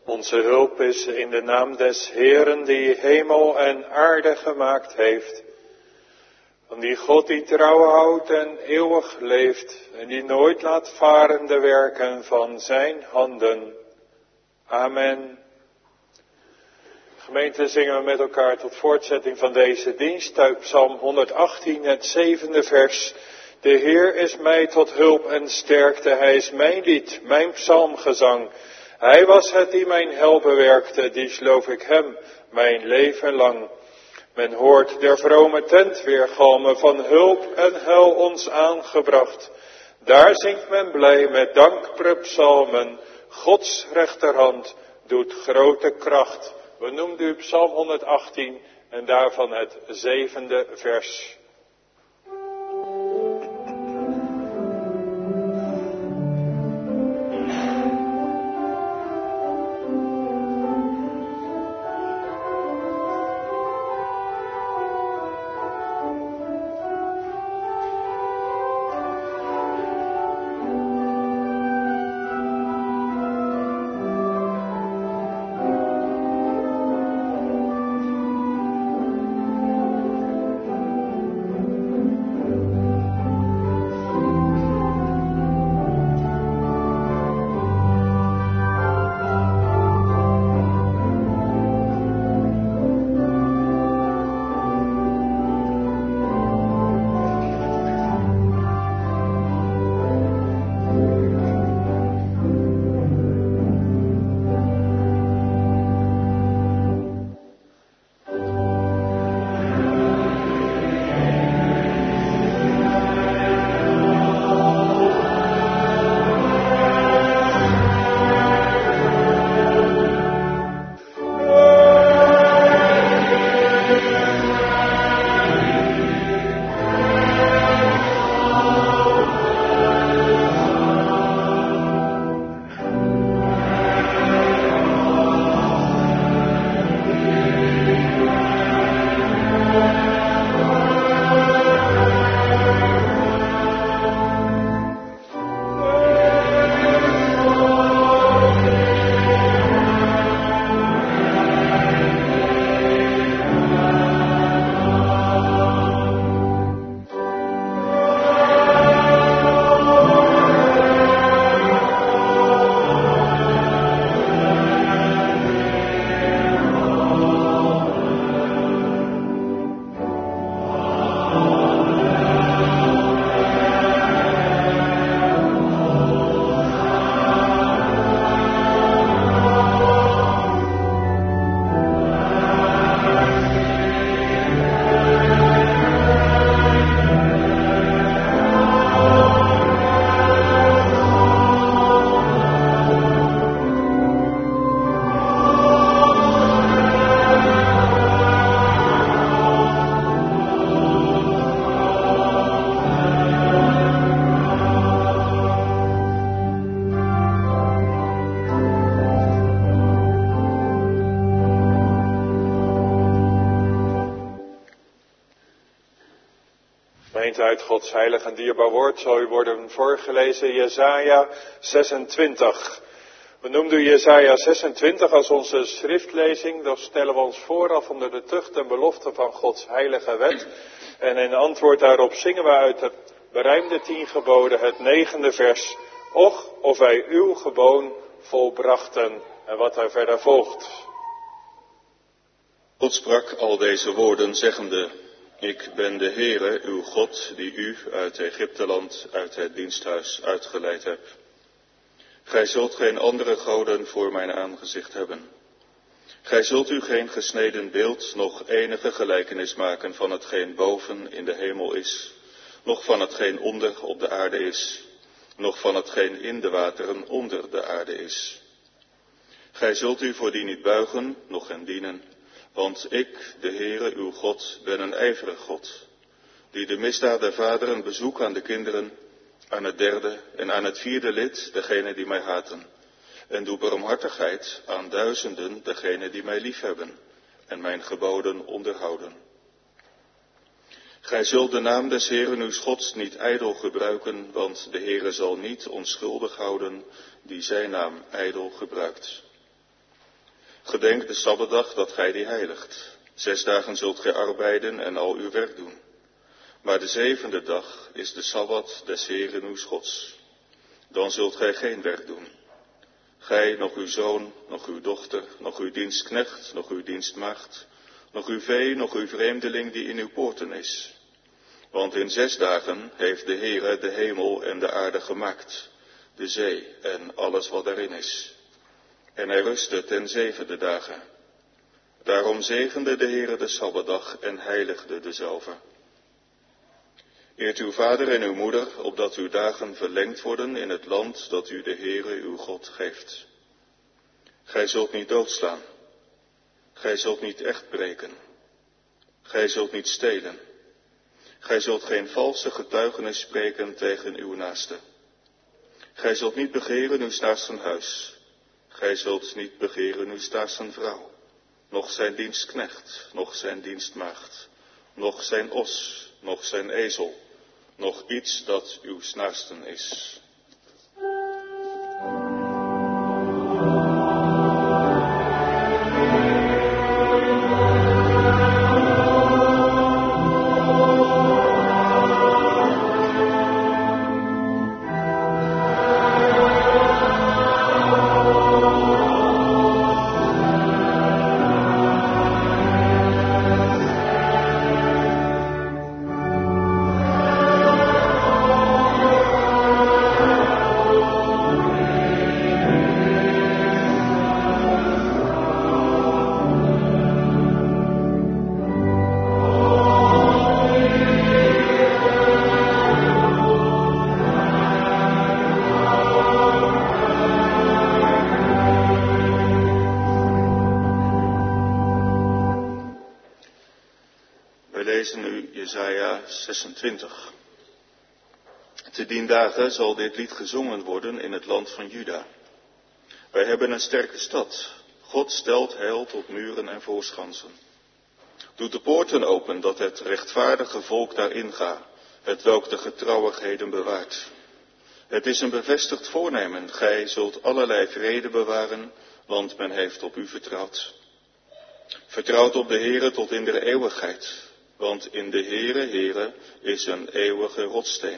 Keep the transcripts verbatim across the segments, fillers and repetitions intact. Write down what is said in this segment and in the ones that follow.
Onze hulp is in de naam des Heeren die hemel en aarde gemaakt heeft. Van die God die trouw houdt en eeuwig leeft en die nooit laat varen de werken van zijn handen. Amen. Gemeente, zingen we met elkaar tot voortzetting van deze dienst uit Psalm honderdachttien, het zevende vers. De Heer is mij tot hulp en sterkte, hij is mijn lied, mijn psalmgezang. Hij was het die mijn helpen werkte, die sloof ik hem mijn leven lang. Men hoort der vrome tent weergalmen, van hulp en heil ons aangebracht. Daar zingt men blij met dankpsalmen, Gods rechterhand doet grote kracht. We noemden u Psalm honderdachttien en daarvan het zevende vers. Uit Gods heilig en dierbaar woord zal u worden voorgelezen, Jesaja zesentwintig. We noemden Jesaja zesentwintig als onze schriftlezing, dat stellen we ons vooraf onder de tucht en belofte van Gods heilige wet. En in antwoord daarop zingen we uit het berijmde tien geboden het negende vers. Och, of wij uw geboon volbrachten. En wat daar verder volgt. God sprak al deze woorden zeggende: Ik ben de Heere, uw God, die u uit Egypteland, uit het diensthuis uitgeleid heb. Gij zult geen andere goden voor mijn aangezicht hebben. Gij zult u geen gesneden beeld, noch enige gelijkenis maken van hetgeen boven in de hemel is, noch van hetgeen onder op de aarde is, noch van hetgeen in de wateren onder de aarde is. Gij zult u voor die niet buigen, noch hen dienen. Want ik, de Heere, uw God, ben een ijverig God, die de misdaad der vaderen bezoek aan de kinderen, aan het derde en aan het vierde lid, degene die mij haten, en doe barmhartigheid aan duizenden, degene die mij liefhebben, en mijn geboden onderhouden. Gij zult de naam des Heeren uw Gods niet ijdel gebruiken, want de Heere zal niet onschuldig houden die zijn naam ijdel gebruikt. Gedenk de Sabbatdag dat gij die heiligt. Zes dagen zult gij arbeiden en al uw werk doen. Maar de zevende dag is de Sabbat des Heeren uws Gods. Dan zult gij geen werk doen. Gij, nog uw zoon, nog uw dochter, nog uw dienstknecht, nog uw dienstmaagd, nog uw vee, nog uw vreemdeling die in uw poorten is. Want in zes dagen heeft de Heere de hemel en de aarde gemaakt, de zee en alles wat daarin is. En hij rustte ten zevende dagen. Daarom zegende de Heere de Sabbatdag en heiligde dezelve. Eert uw vader en uw moeder, opdat uw dagen verlengd worden in het land dat u de Heere uw God geeft. Gij zult niet doodslaan. Gij zult niet echt breken. Gij zult niet stelen. Gij zult geen valse getuigenis spreken tegen uw naaste. Gij zult niet begeren uw naasten huis. Gij zult niet begeren uw naasten vrouw, noch zijn dienstknecht, noch zijn dienstmaagd, noch zijn os, noch zijn ezel, noch iets dat uw naasten is. zesentwintig. Te dien dagen zal dit lied gezongen worden in het land van Juda. Wij hebben een sterke stad. God stelt heil tot muren en voorschansen. Doet de poorten open, dat het rechtvaardige volk daarin ga, het welk de getrouwigheden bewaart. Het is een bevestigd voornemen, gij zult allerlei vrede bewaren, want men heeft op u vertrouwd. Vertrouwt op de Heere tot in de eeuwigheid. Want in de Heere, Heere, is een eeuwige rotssteen.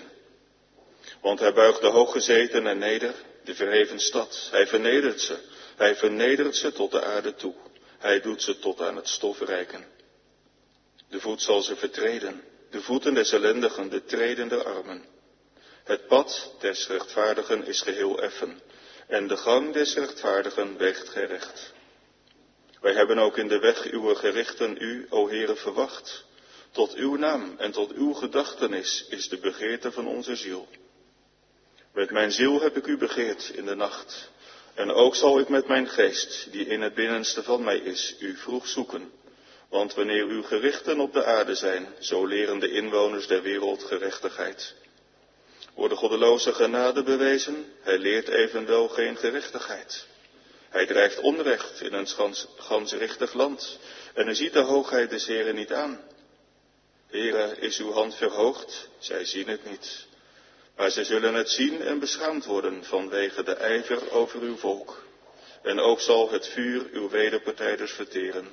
Want hij buigt de hooggezetenen neder, de verheven stad. Hij vernedert ze. Hij vernedert ze tot de aarde toe. Hij doet ze tot aan het stof reiken. De voet zal ze vertreden. De voeten des ellendigen, de treden der armen. Het pad des rechtvaardigen is geheel effen. En de gang des rechtvaardigen weegt gerecht. Wij hebben ook in de weg uw gerichten u, o Heere, verwacht. Tot uw naam en tot uw gedachtenis is de begeerte van onze ziel. Met mijn ziel heb ik u begeerd in de nacht. En ook zal ik met mijn geest, die in het binnenste van mij is, u vroeg zoeken. Want wanneer uw gerichten op de aarde zijn, zo leren de inwoners der wereld gerechtigheid. Worden goddeloze genade bewezen, hij leert evenwel geen gerechtigheid. Hij drijft onrecht in een schans, gansrichtig land, en hij ziet de hoogheid des Heeren niet aan. Heere, is uw hand verhoogd? Zij zien het niet. Maar zij zullen het zien en beschaamd worden vanwege de ijver over uw volk. En ook zal het vuur uw wederpartijders verteren.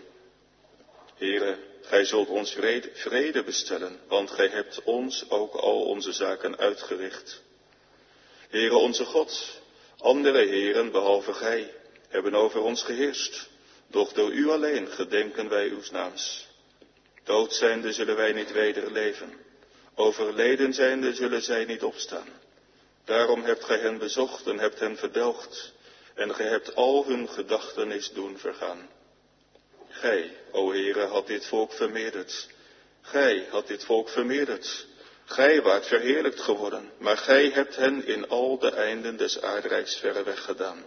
Heere, gij zult ons vrede, vrede bestellen, want gij hebt ons ook al onze zaken uitgericht. Heere onze God, andere heren behalve gij, hebben over ons geheerst. Doch door u alleen gedenken wij uws naams. Dood zijnde zullen wij niet weder leven. Overleden zijnde zullen zij niet opstaan. Daarom hebt gij hen bezocht en hebt hen verdelgd. En gij hebt al hun gedachtenis doen vergaan. Gij, o Heere, had dit volk vermeerderd. Gij had dit volk vermeerderd. Gij waart verheerlijkt geworden, maar gij hebt hen in al de einden des aardrijks verre weggedaan.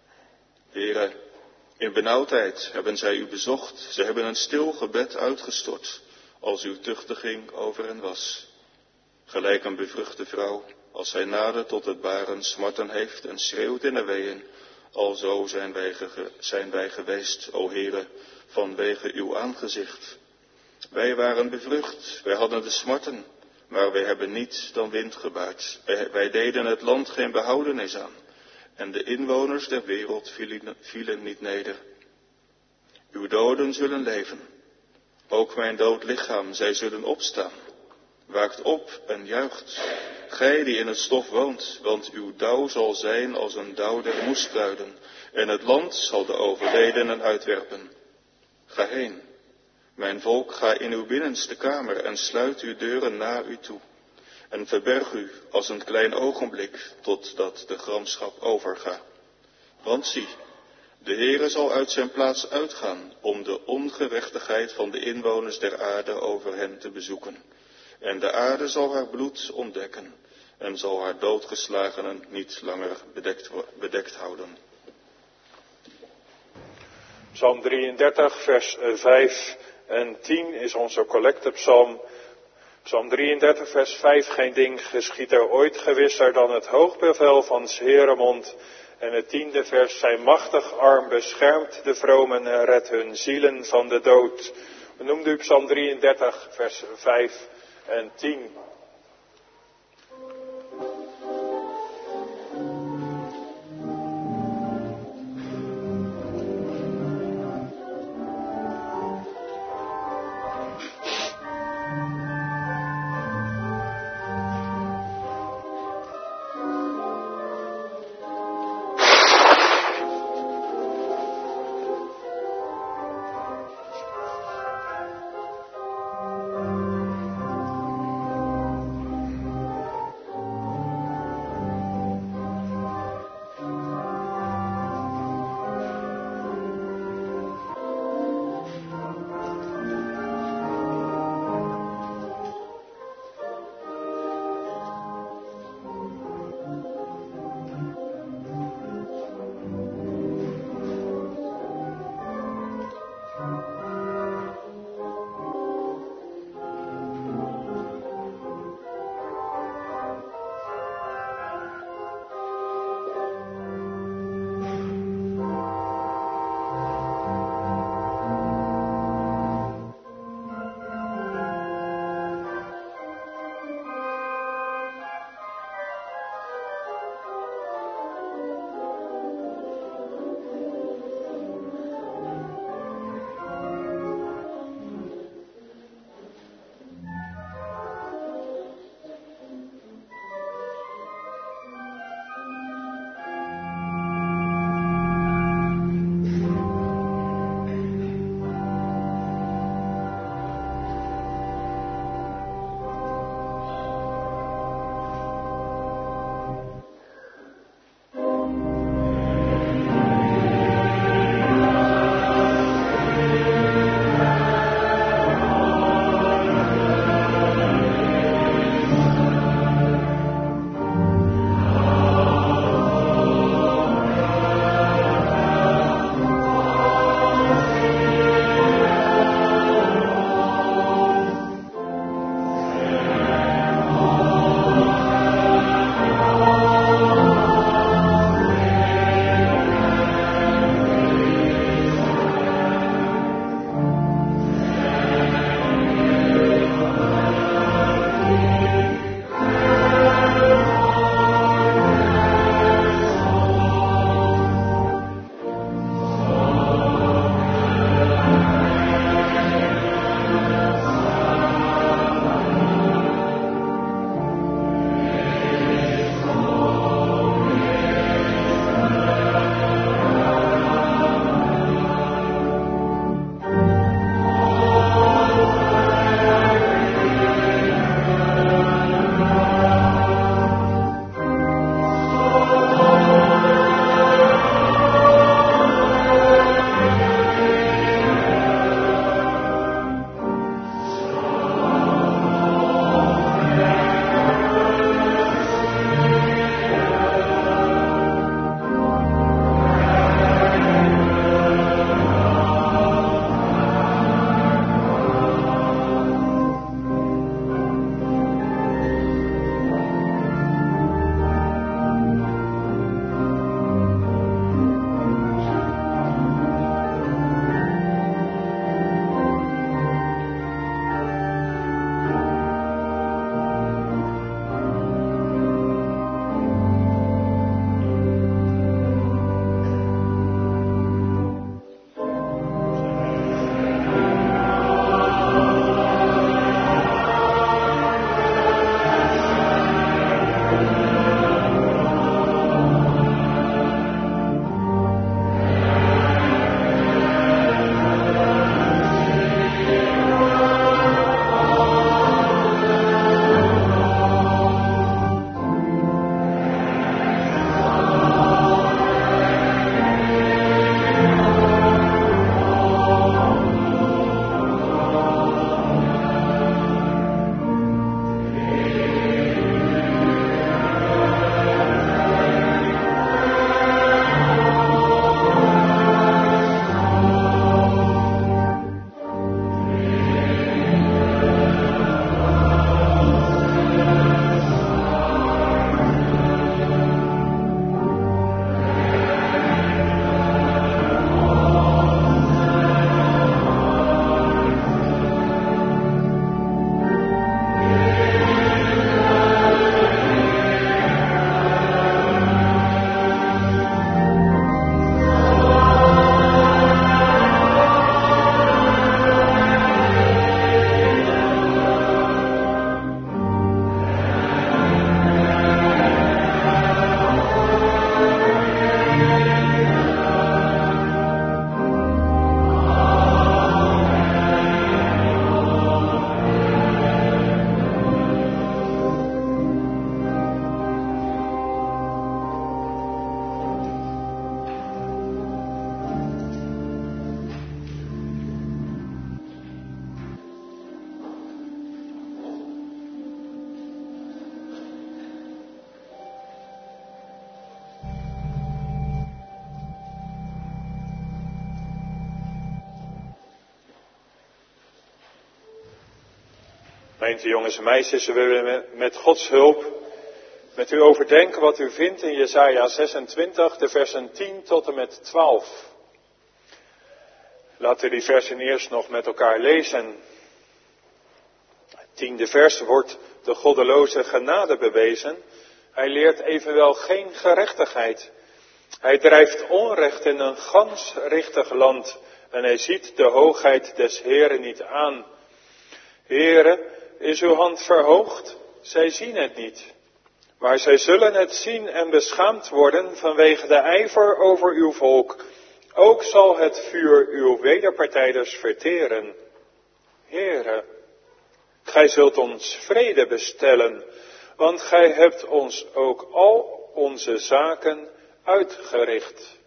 Heere, in benauwdheid hebben zij u bezocht, ze hebben een stil gebed uitgestort, als uw tuchtiging over hen was. Gelijk een bevruchte vrouw, als zij nader tot het baren smarten heeft en schreeuwt in de weeën, alzo zijn wij, ge, zijn wij geweest, o Heere, vanwege uw aangezicht. Wij waren bevrucht, wij hadden de smarten, maar wij hebben niets dan wind gebaard. Wij, wij deden het land geen behoudenis aan. En de inwoners der wereld vielen, vielen niet neder. Uw doden zullen leven. Ook mijn dood lichaam, zij zullen opstaan. Waakt op en juicht, gij die in het stof woont, want uw dauw zal zijn als een dauw der moeskruiden, en het land zal de overledenen uitwerpen. Ga heen, mijn volk, ga in uw binnenste kamer en sluit uw deuren na u toe. En verberg u als een klein ogenblik, totdat de gramschap overga. Want zie, de Heere zal uit zijn plaats uitgaan, om de ongerechtigheid van de inwoners der aarde over hen te bezoeken. En de aarde zal haar bloed ontdekken, en zal haar doodgeslagenen niet langer bedekt, bedekt houden. Psalm drieëndertig, vers vijf en tien is onze collectepsalm. Psalm drieëndertig, vers vijf, geen ding geschiedt er ooit gewisser dan het hoogbevel van 's Heeren mond. En het tiende vers, zijn machtig arm beschermt de vromen en redt hun zielen van de dood. We noemden u Psalm drieëndertig, vers vijf en tien. Gemeente jongens en meisjes, we willen met Gods hulp met u overdenken wat u vindt in Jesaja zesentwintig, de versen tien tot en met twaalf. Laten we die versen eerst nog met elkaar lezen. Het tiende vers wordt de goddeloze genade bewezen. Hij leert evenwel geen gerechtigheid. Hij drijft onrecht in een gans richtig land en hij ziet de hoogheid des Heeren niet aan. Heere, is uw hand verhoogd? Zij zien het niet. Maar zij zullen het zien en beschaamd worden vanwege de ijver over uw volk. Ook zal het vuur uw wederpartijders verteren. Heere, gij zult ons vrede bestellen, want gij hebt ons ook al onze zaken uitgericht.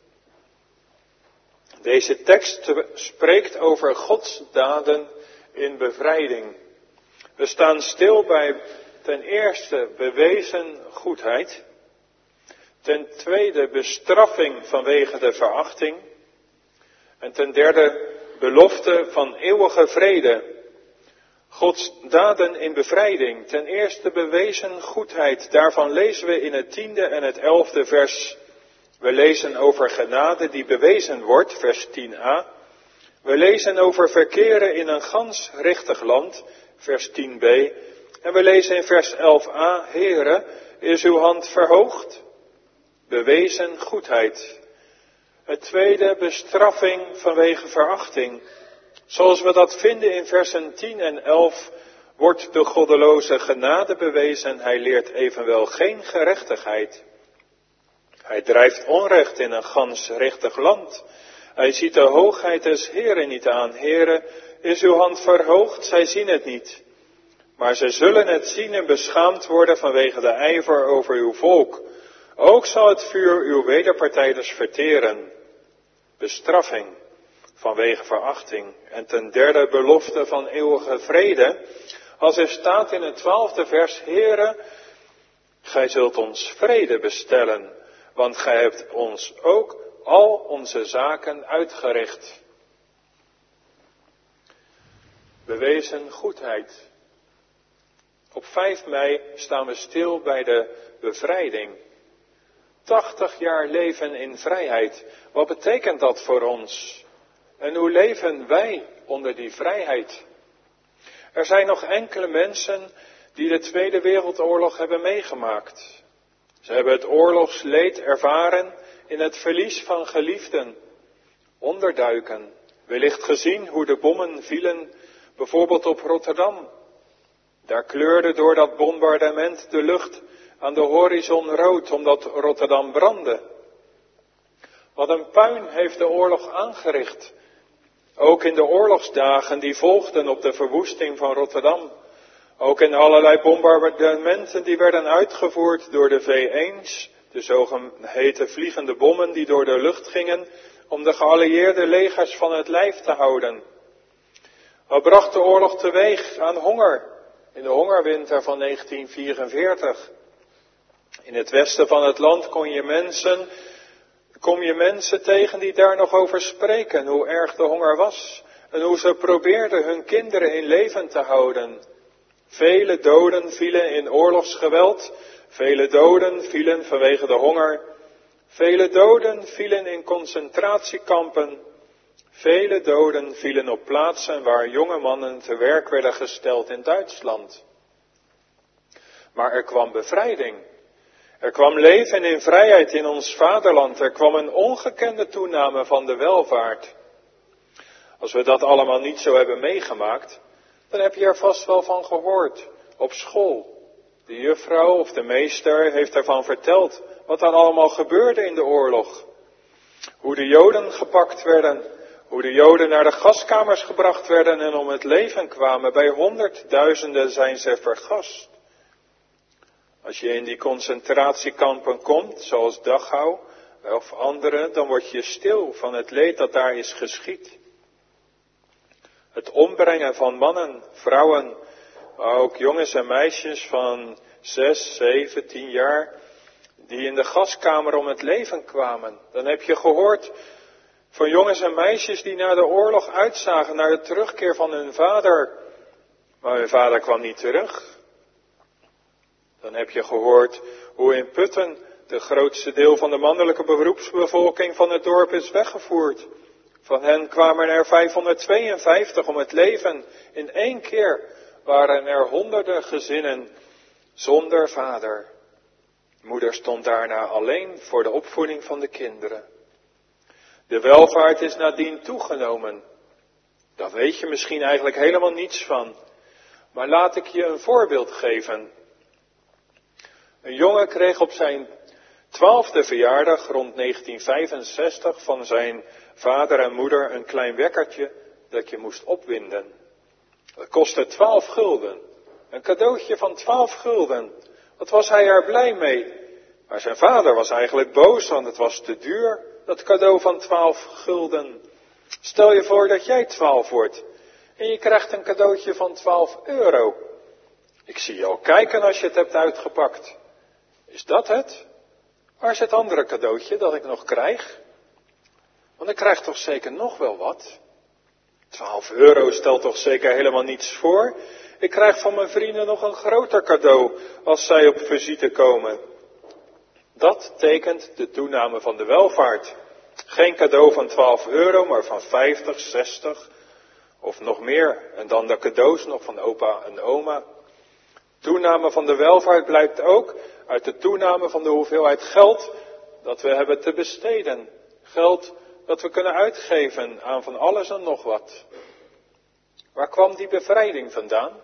Deze tekst spreekt over Gods daden in bevrijding. We staan stil bij ten eerste bewezen goedheid, ten tweede bestraffing vanwege de verachting en ten derde belofte van eeuwige vrede. Gods daden in bevrijding, ten eerste bewezen goedheid, daarvan lezen we in het tiende en het elfde vers. We lezen over genade die bewezen wordt, vers tien a. We lezen over verkeren in een gans richtig land, vers tien b. En we lezen in vers elf a, Heere, is uw hand verhoogd? Bewezen goedheid. Het tweede, bestraffing vanwege verachting. Zoals we dat vinden in versen tien en elf, wordt de goddeloze genade bewezen, hij leert evenwel geen gerechtigheid. Hij drijft onrecht in een gans richtig land. Hij ziet de hoogheid des Heeren niet aan. Heere, is uw hand verhoogd? Zij zien het niet. Maar zij zullen het zien en beschaamd worden vanwege de ijver over uw volk. Ook zal het vuur uw wederpartijders verteren. Bestraffing vanwege verachting. En ten derde belofte van eeuwige vrede. Als er staat in het twaalfde vers, Heere, gij zult ons vrede bestellen. Want gij hebt ons ook al onze zaken uitgericht. Bewezen goedheid. Op vijf mei staan we stil bij de bevrijding. tachtig jaar leven in vrijheid. Wat betekent dat voor ons? En hoe leven wij onder die vrijheid? Er zijn nog enkele mensen die de Tweede Wereldoorlog hebben meegemaakt. Ze hebben het oorlogsleed ervaren in het verlies van geliefden, onderduiken. Wellicht gezien hoe de bommen vielen, bijvoorbeeld op Rotterdam. Daar kleurde door dat bombardement de lucht aan de horizon rood, omdat Rotterdam brandde. Wat een puin heeft de oorlog aangericht. Ook in de oorlogsdagen die volgden op de verwoesting van Rotterdam. Ook in allerlei bombardementen die werden uitgevoerd door de V ééns, de zogeheten vliegende bommen die door de lucht gingen om de geallieerde legers van het lijf te houden. Wat bracht de oorlog teweeg aan honger in de hongerwinter van negentien vierenveertig? In het westen van het land kon je mensen, kom je mensen tegen die daar nog over spreken, hoe erg de honger was en hoe ze probeerden hun kinderen in leven te houden. Vele doden vielen in oorlogsgeweld, vele doden vielen vanwege de honger, vele doden vielen in concentratiekampen, vele doden vielen op plaatsen waar jonge mannen te werk werden gesteld in Duitsland. Maar er kwam bevrijding. Er kwam leven in vrijheid in ons vaderland. Er kwam een ongekende toename van de welvaart. Als we dat allemaal niet zo hebben meegemaakt, dan heb je er vast wel van gehoord op school. De juffrouw of de meester heeft ervan verteld wat er allemaal gebeurde in de oorlog. Hoe de Joden gepakt werden, hoe de Joden naar de gaskamers gebracht werden en om het leven kwamen. Bij honderdduizenden zijn ze vergast. Als je in die concentratiekampen komt, zoals Dachau of andere, dan word je stil van het leed dat daar is geschied. Het ombrengen van mannen, vrouwen, maar ook jongens en meisjes van zes, zeven, tien jaar, die in de gaskamer om het leven kwamen. Dan heb je gehoord van jongens en meisjes die naar de oorlog uitzagen, naar de terugkeer van hun vader. Maar mijn vader kwam niet terug. Dan heb je gehoord hoe in Putten de grootste deel van de mannelijke beroepsbevolking van het dorp is weggevoerd. Van hen kwamen er vijfhonderdtweeënvijftig om het leven. In één keer waren er honderden gezinnen zonder vader. Moeder stond daarna alleen voor de opvoeding van de kinderen. De welvaart is nadien toegenomen. Daar weet je misschien eigenlijk helemaal niets van. Maar laat ik je een voorbeeld geven. Een jongen kreeg op zijn twaalfde verjaardag rond negentien vijfenzestig van zijn vader en moeder een klein wekkertje dat je moest opwinden. Dat kostte twaalf gulden. Een cadeautje van twaalf gulden. Wat was hij er blij mee? Maar zijn vader was eigenlijk boos, want het was te duur, dat cadeau van twaalf gulden. Stel je voor dat jij twaalf wordt en je krijgt een cadeautje van twaalf euro. Ik zie je al kijken als je het hebt uitgepakt. Is dat het? Waar is het andere cadeautje dat ik nog krijg? Want ik krijg toch zeker nog wel wat? twaalf euro stelt toch zeker helemaal niets voor? Ik krijg van mijn vrienden nog een groter cadeau als zij op visite komen. Dat tekent de toename van de welvaart. Geen cadeau van twaalf euro, maar van vijftig, zestig of nog meer. En dan de cadeaus nog van opa en oma. Toename van de welvaart blijkt ook uit de toename van de hoeveelheid geld dat we hebben te besteden. Geld dat we kunnen uitgeven aan van alles en nog wat. Waar kwam die bevrijding vandaan?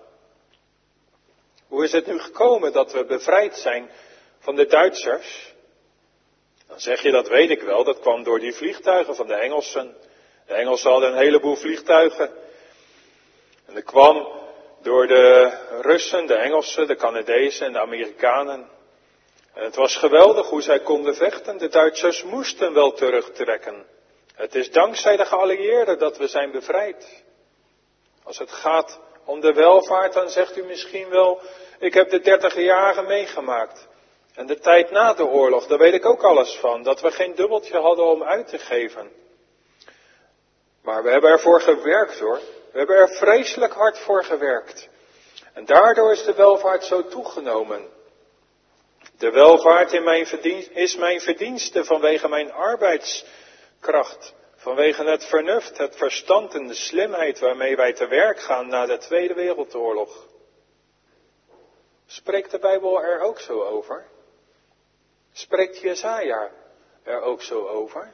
Hoe is het nu gekomen dat we bevrijd zijn van de Duitsers? Dan zeg je, dat weet ik wel, dat kwam door die vliegtuigen van de Engelsen. De Engelsen hadden een heleboel vliegtuigen. En dat kwam door de Russen, de Engelsen, de Canadezen en de Amerikanen. En het was geweldig hoe zij konden vechten. De Duitsers moesten wel terugtrekken. Het is dankzij de geallieerden dat we zijn bevrijd. Als het gaat om de welvaart, dan zegt u misschien wel, ik heb de dertig jaren meegemaakt. En de tijd na de oorlog, daar weet ik ook alles van. Dat we geen dubbeltje hadden om uit te geven. Maar we hebben ervoor gewerkt hoor. We hebben er vreselijk hard voor gewerkt. En daardoor is de welvaart zo toegenomen. De welvaart in mijn verdienst, is mijn verdienste vanwege mijn arbeidskracht. Vanwege het vernuft, het verstand en de slimheid waarmee wij te werk gaan na de Tweede Wereldoorlog. Spreekt de Bijbel er ook zo over? Spreekt Jesaja er ook zo over?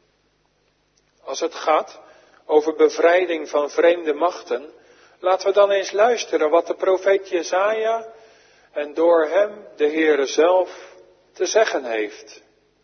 Als het gaat over bevrijding van vreemde machten, laten we dan eens luisteren wat de profeet Jesaja en door hem de Heere zelf te zeggen heeft.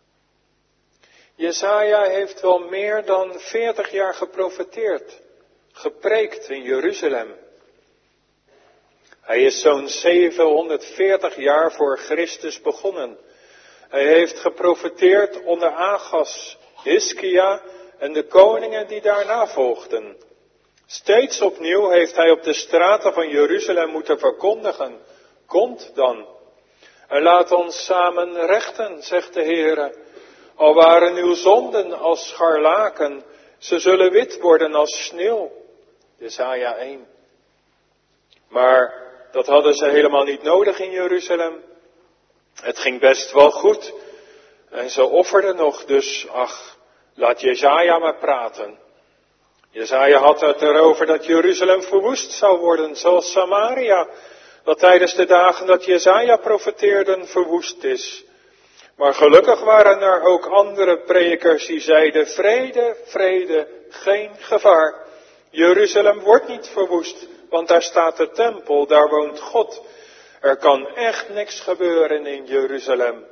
Jesaja heeft wel meer dan veertig jaar geprofeteerd, gepreekt in Jeruzalem. Hij is zo'n zevenhonderdveertig jaar voor Christus begonnen. Hij heeft geprofeteerd onder Agas, Hiskia en de koningen die daarna volgden. Steeds opnieuw heeft hij op de straten van Jeruzalem moeten verkondigen, komt dan. En laat ons samen rechten, zegt de Heere. Al waren uw zonden als scharlaken, ze zullen wit worden als sneeuw. Jesaja één. Maar dat hadden ze helemaal niet nodig in Jeruzalem. Het ging best wel goed. En ze offerden nog, dus ach, laat Jesaja maar praten. Jesaja had het erover dat Jeruzalem verwoest zou worden, zoals Samaria, dat tijdens de dagen dat Jesaja profeteerden verwoest is. Maar gelukkig waren er ook andere predikers die zeiden, vrede, vrede, geen gevaar. Jeruzalem wordt niet verwoest, want daar staat de tempel, daar woont God. Er kan echt niks gebeuren in Jeruzalem.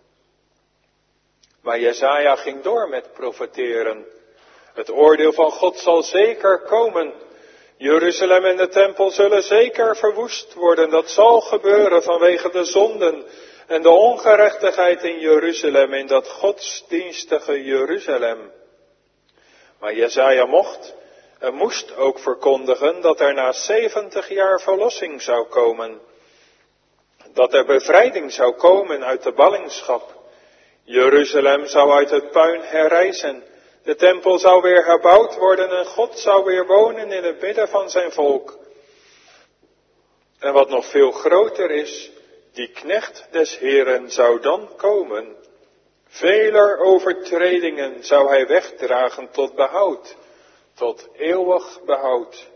Maar Jesaja ging door met profeteren. Het oordeel van God zal zeker komen. Jeruzalem en de tempel zullen zeker verwoest worden. Dat zal gebeuren vanwege de zonden en de ongerechtigheid in Jeruzalem, in dat godsdienstige Jeruzalem. Maar Jesaja mocht en moest ook verkondigen dat er na zeventig jaar verlossing zou komen. Dat er bevrijding zou komen uit de ballingschap. Jeruzalem zou uit het puin herrijzen. De tempel zou weer herbouwd worden en God zou weer wonen in het midden van zijn volk. En wat nog veel groter is, die knecht des Heeren zou dan komen. Veler overtredingen zou hij wegdragen tot behoud, tot eeuwig behoud.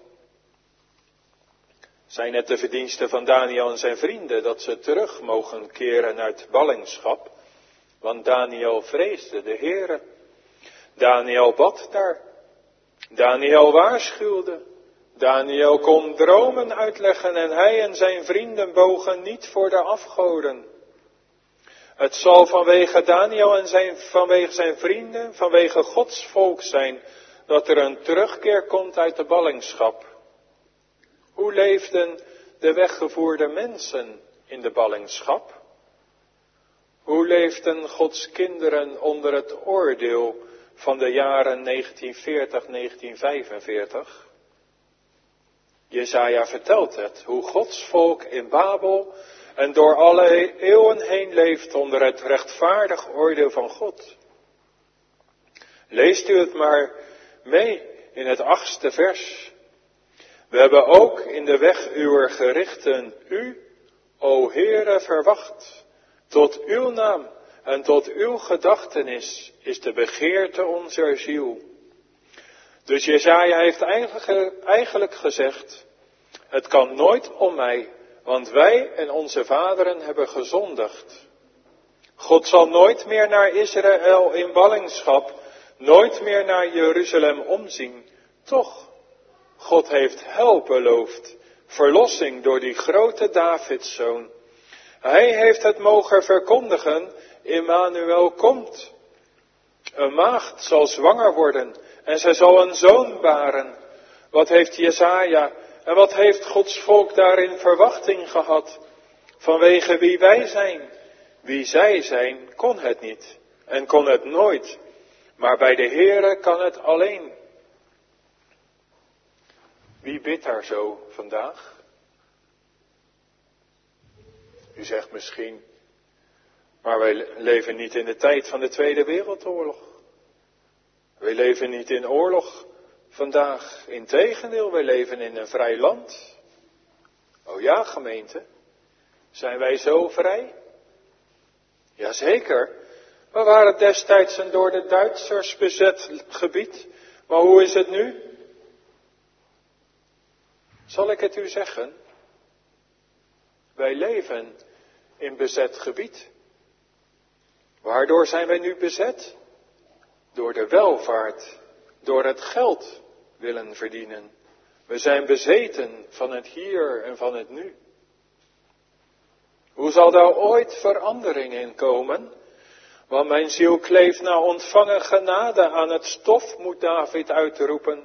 Zijn het de verdiensten van Daniel en zijn vrienden dat ze terug mogen keren uit ballingschap? Want Daniel vreesde de Heere. Daniel bad daar. Daniel waarschuwde. Daniel kon dromen uitleggen en hij en zijn vrienden bogen niet voor de afgoden. Het zal vanwege Daniel en zijn, vanwege zijn vrienden, vanwege Gods volk zijn, dat er een terugkeer komt uit de ballingschap. Hoe leefden de weggevoerde mensen in de ballingschap? Hoe leefden Gods kinderen onder het oordeel van de jaren negentien veertig tot negentien vijfenveertig? Jesaja vertelt het, hoe Gods volk in Babel en door alle eeuwen heen leeft onder het rechtvaardig oordeel van God. Leest u het maar mee in het achtste vers. We hebben ook in de weg uwer gerichten u, o Heere, verwacht. Tot uw naam en tot uw gedachtenis is de begeerte onzer ziel. Dus Jesaja heeft eigenlijk, eigenlijk gezegd, het kan nooit om mij, want wij en onze vaderen hebben gezondigd. God zal nooit meer naar Israël in ballingschap, nooit meer naar Jeruzalem omzien. Toch, God heeft heil beloofd, verlossing door die grote Davidszoon. Hij heeft het mogen verkondigen, Immanuel komt. Een maagd zal zwanger worden en zij zal een zoon baren. Wat heeft Jesaja en wat heeft Gods volk daarin verwachting gehad? Vanwege wie wij zijn. Wie zij zijn, kon het niet en kon het nooit. Maar bij de Heere kan het alleen. Wie bidt daar zo vandaag? U zegt misschien, maar wij leven niet in de tijd van de Tweede Wereldoorlog. Wij leven niet in oorlog vandaag. Integendeel, wij leven in een vrij land. Oh ja, gemeente, zijn wij zo vrij? Jazeker, we waren destijds een door de Duitsers bezet gebied. Maar hoe is het nu? Zal ik het u zeggen? Wij leven in bezet gebied. Waardoor zijn wij nu bezet? Door de welvaart, door het geld willen verdienen. We zijn bezeten van het hier en van het nu. Hoe zal daar ooit verandering in komen? Want mijn ziel kleeft na ontvangen genade aan het stof, moet David uitroepen.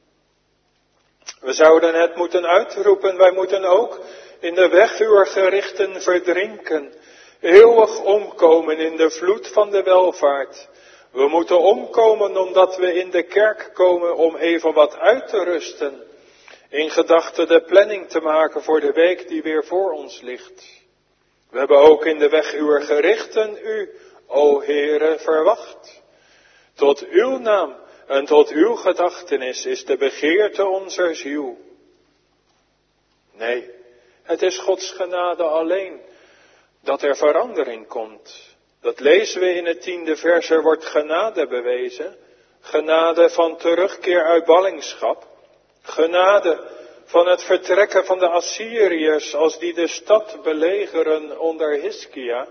We zouden het moeten uitroepen, wij moeten ook in de weg uwer gerichten verdrinken. Eeuwig omkomen in de vloed van de welvaart. We moeten omkomen omdat we in de kerk komen om even wat uit te rusten. In gedachten de planning te maken voor de week die weer voor ons ligt. We hebben ook in de weg uwer gerichten u, o Heere, verwacht. Tot uw naam en tot uw gedachtenis is de begeerte onzer ziel. Nee, het is Gods genade alleen dat er verandering komt. Dat lezen we in het tiende vers, er wordt genade bewezen. Genade van terugkeer uit ballingschap. Genade van het vertrekken van de Assyriërs als die de stad belegeren onder Hiskia.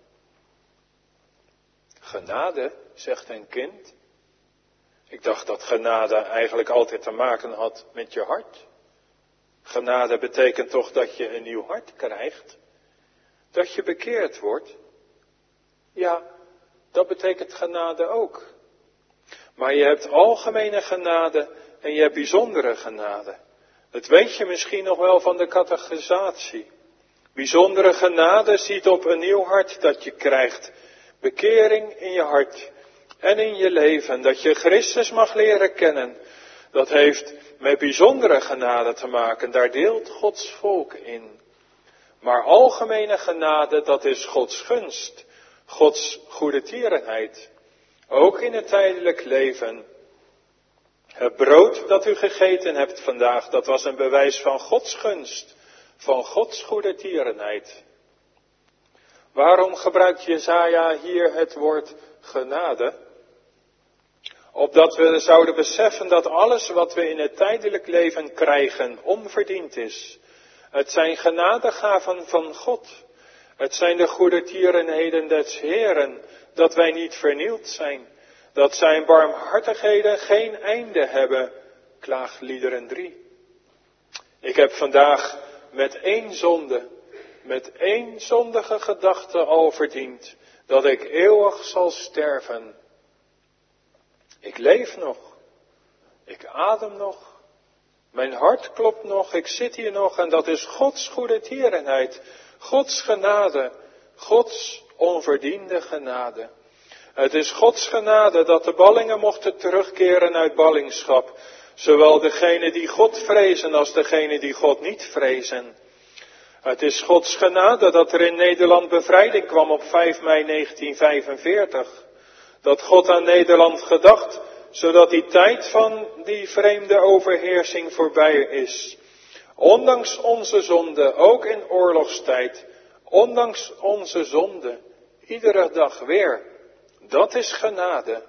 Genade, zegt een kind. Ik dacht dat genade eigenlijk altijd te maken had met je hart. Genade betekent toch dat je een nieuw hart krijgt. Dat je bekeerd wordt. Ja, dat betekent genade ook. Maar je hebt algemene genade en je hebt bijzondere genade. Dat weet je misschien nog wel van de catechisatie. Bijzondere genade ziet op een nieuw hart dat je krijgt. Bekering in je hart en in je leven. Dat je Christus mag leren kennen. Dat heeft met bijzondere genade te maken. Daar deelt Gods volk in. Maar algemene genade, dat is Gods gunst. Gods goede tierenheid. Ook in het tijdelijk leven. Het brood dat u gegeten hebt vandaag, dat was een bewijs van Gods gunst. van Gods goede tierenheid. Waarom gebruikt Jesaja hier het woord genade? Opdat we zouden beseffen dat alles wat we in het tijdelijk leven krijgen onverdiend is. Het zijn genadegaven van God. Het zijn de goede tierenheden des Heeren, dat wij niet vernield zijn. Dat zijn barmhartigheden geen einde hebben. Klaagliederen drie. Ik heb vandaag met één zonde, met één zondige gedachte al verdiend, dat ik eeuwig zal sterven. Ik leef nog. Ik adem nog. Mijn hart klopt nog. Ik zit hier nog. En dat is Gods goede tierenheid. Gods genade. Gods onverdiende genade. Het is Gods genade dat de ballingen mochten terugkeren uit ballingschap. Zowel degenen die God vrezen als degenen die God niet vrezen. Het is Gods genade dat er in Nederland bevrijding kwam op vijf mei negentienvijfenveertig. Dat God aan Nederland gedacht, zodat die tijd van die vreemde overheersing voorbij is. Ondanks onze zonde, ook in oorlogstijd, ondanks onze zonde, iedere dag weer. Dat is genade.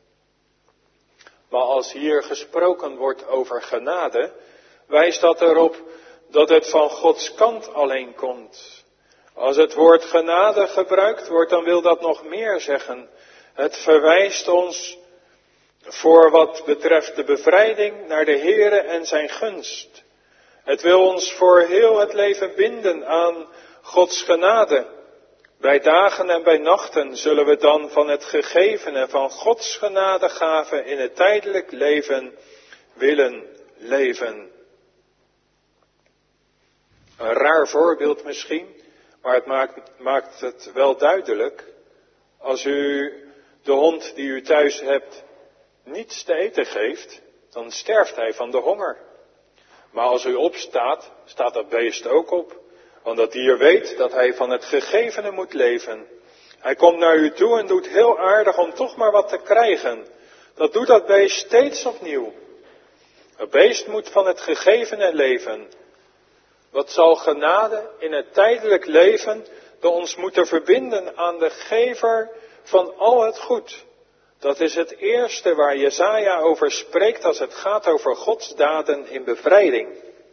Maar als hier gesproken wordt over genade, wijst dat erop dat het van Gods kant alleen komt. Als het woord genade gebruikt wordt, dan wil dat nog meer zeggen. Het verwijst ons voor wat betreft de bevrijding naar de Heere en zijn gunst. Het wil ons voor heel het leven binden aan Gods genade. Bij dagen en bij nachten zullen we dan van het gegevene van Gods genadegave in het tijdelijk leven willen leven. Een raar voorbeeld misschien, maar het maakt, maakt het wel duidelijk. Als u de hond die u thuis hebt niets te eten geeft, dan sterft hij van de honger. Maar als u opstaat, staat dat beest ook op. Want dat dier weet dat hij van het gegevene moet leven. Hij komt naar u toe en doet heel aardig om toch maar wat te krijgen. Dat doet dat beest steeds opnieuw. Het beest moet van het gegevene leven. Wat zal genade in het tijdelijk leven dat ons moeten verbinden aan de gever van al het goed. Dat is het eerste waar Jesaja over spreekt als het gaat over Gods daden in bevrijding.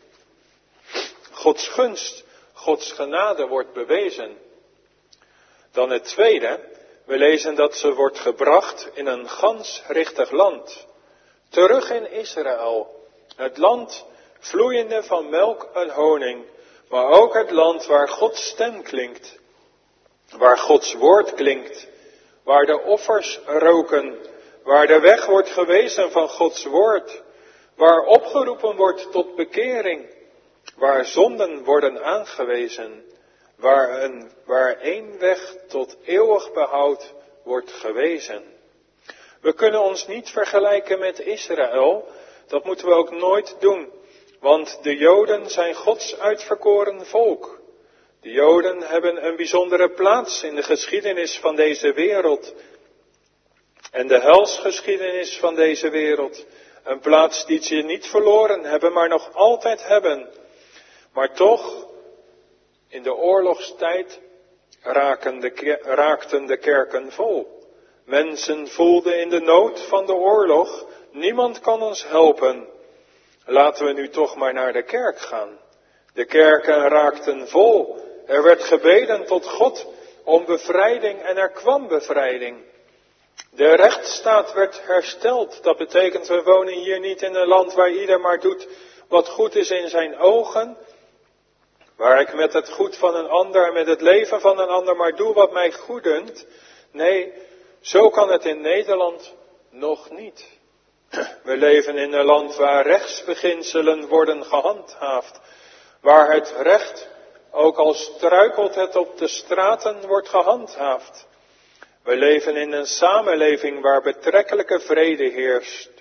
Gods gunst, Gods genade wordt bewezen. Dan het tweede, we lezen dat ze wordt gebracht in een gansrichtig land. Terug in Israël, het land vloeiende van melk en honing, maar ook het land waar Gods stem klinkt, waar Gods woord klinkt, waar de offers roken, waar de weg wordt gewezen van Gods woord, waar opgeroepen wordt tot bekering, waar zonden worden aangewezen, waar, een, waar één weg tot eeuwig behoud wordt gewezen. We kunnen ons niet vergelijken met Israël, dat moeten we ook nooit doen, want de Joden zijn Gods uitverkoren volk. De Joden hebben een bijzondere plaats in de geschiedenis van deze wereld en de helsgeschiedenis van deze wereld. Een plaats die ze niet verloren hebben, maar nog altijd hebben. Maar toch, in de oorlogstijd raken de, raakten de kerken vol. Mensen voelden in de nood van de oorlog, niemand kan ons helpen. Laten we nu toch maar naar de kerk gaan. De kerken raakten vol. Er werd gebeden tot God om bevrijding en er kwam bevrijding. De rechtsstaat werd hersteld. Dat betekent, we wonen hier niet in een land waar ieder maar doet wat goed is in zijn ogen. Waar ik met het goed van een ander en met het leven van een ander maar doe wat mij goeddunkt. Nee, zo kan het in Nederland nog niet. We leven in een land waar rechtsbeginselen worden gehandhaafd. Waar het recht, ook al struikelt het op de straten, wordt gehandhaafd. We leven in een samenleving waar betrekkelijke vrede heerst.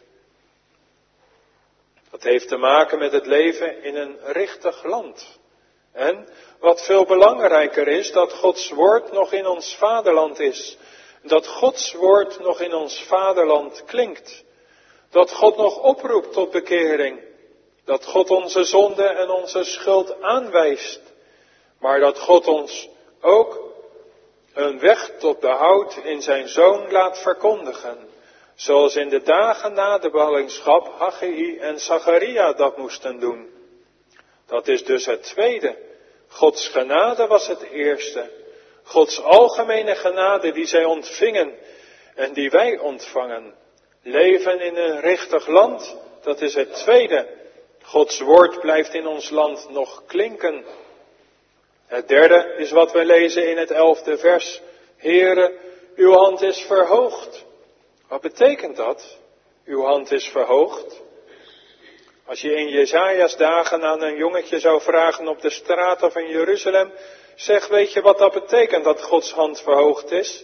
Dat heeft te maken met het leven in een richtig land. En wat veel belangrijker is, dat Gods woord nog in ons vaderland is. Dat Gods woord nog in ons vaderland klinkt. Dat God nog oproept tot bekering. Dat God onze zonde en onze schuld aanwijst. Maar dat God ons ook een weg tot behoud in zijn Zoon laat verkondigen. Zoals in de dagen na de ballingschap Haggai en Zacharia dat moesten doen. Dat is dus het tweede. Gods genade was het eerste. Gods algemene genade die zij ontvingen en die wij ontvangen. Leven in een richtig land, dat is het tweede. Gods woord blijft in ons land nog klinken. Het derde is wat we lezen in het elfde vers. Heere, uw hand is verhoogd. Wat betekent dat? Uw hand is verhoogd. Als je in Jesaja's dagen aan een jongetje zou vragen op de straten van Jeruzalem, zeg, weet je wat dat betekent, dat Gods hand verhoogd is?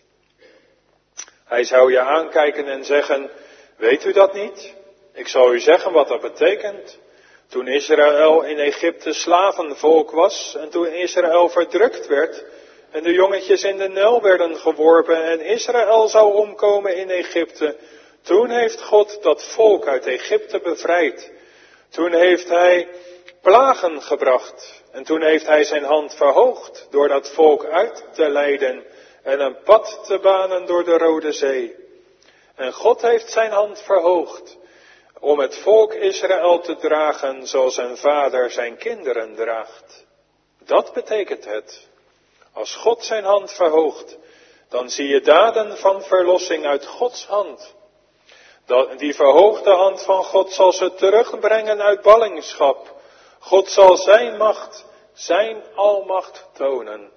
Hij zou je aankijken en zeggen, weet u dat niet? Ik zal u zeggen wat dat betekent. Toen Israël in Egypte slavenvolk was en toen Israël verdrukt werd en de jongetjes in de Nijl werden geworpen en Israël zou omkomen in Egypte, toen heeft God dat volk uit Egypte bevrijd. Toen heeft hij plagen gebracht en toen heeft hij zijn hand verhoogd door dat volk uit te leiden en een pad te banen door de Rode Zee. En God heeft zijn hand verhoogd om het volk Israël te dragen zoals een vader zijn kinderen draagt. Dat betekent het. Als God zijn hand verhoogt, dan zie je daden van verlossing uit Gods hand. Die verhoogde hand van God zal ze terugbrengen uit ballingschap. God zal zijn macht, zijn almacht tonen.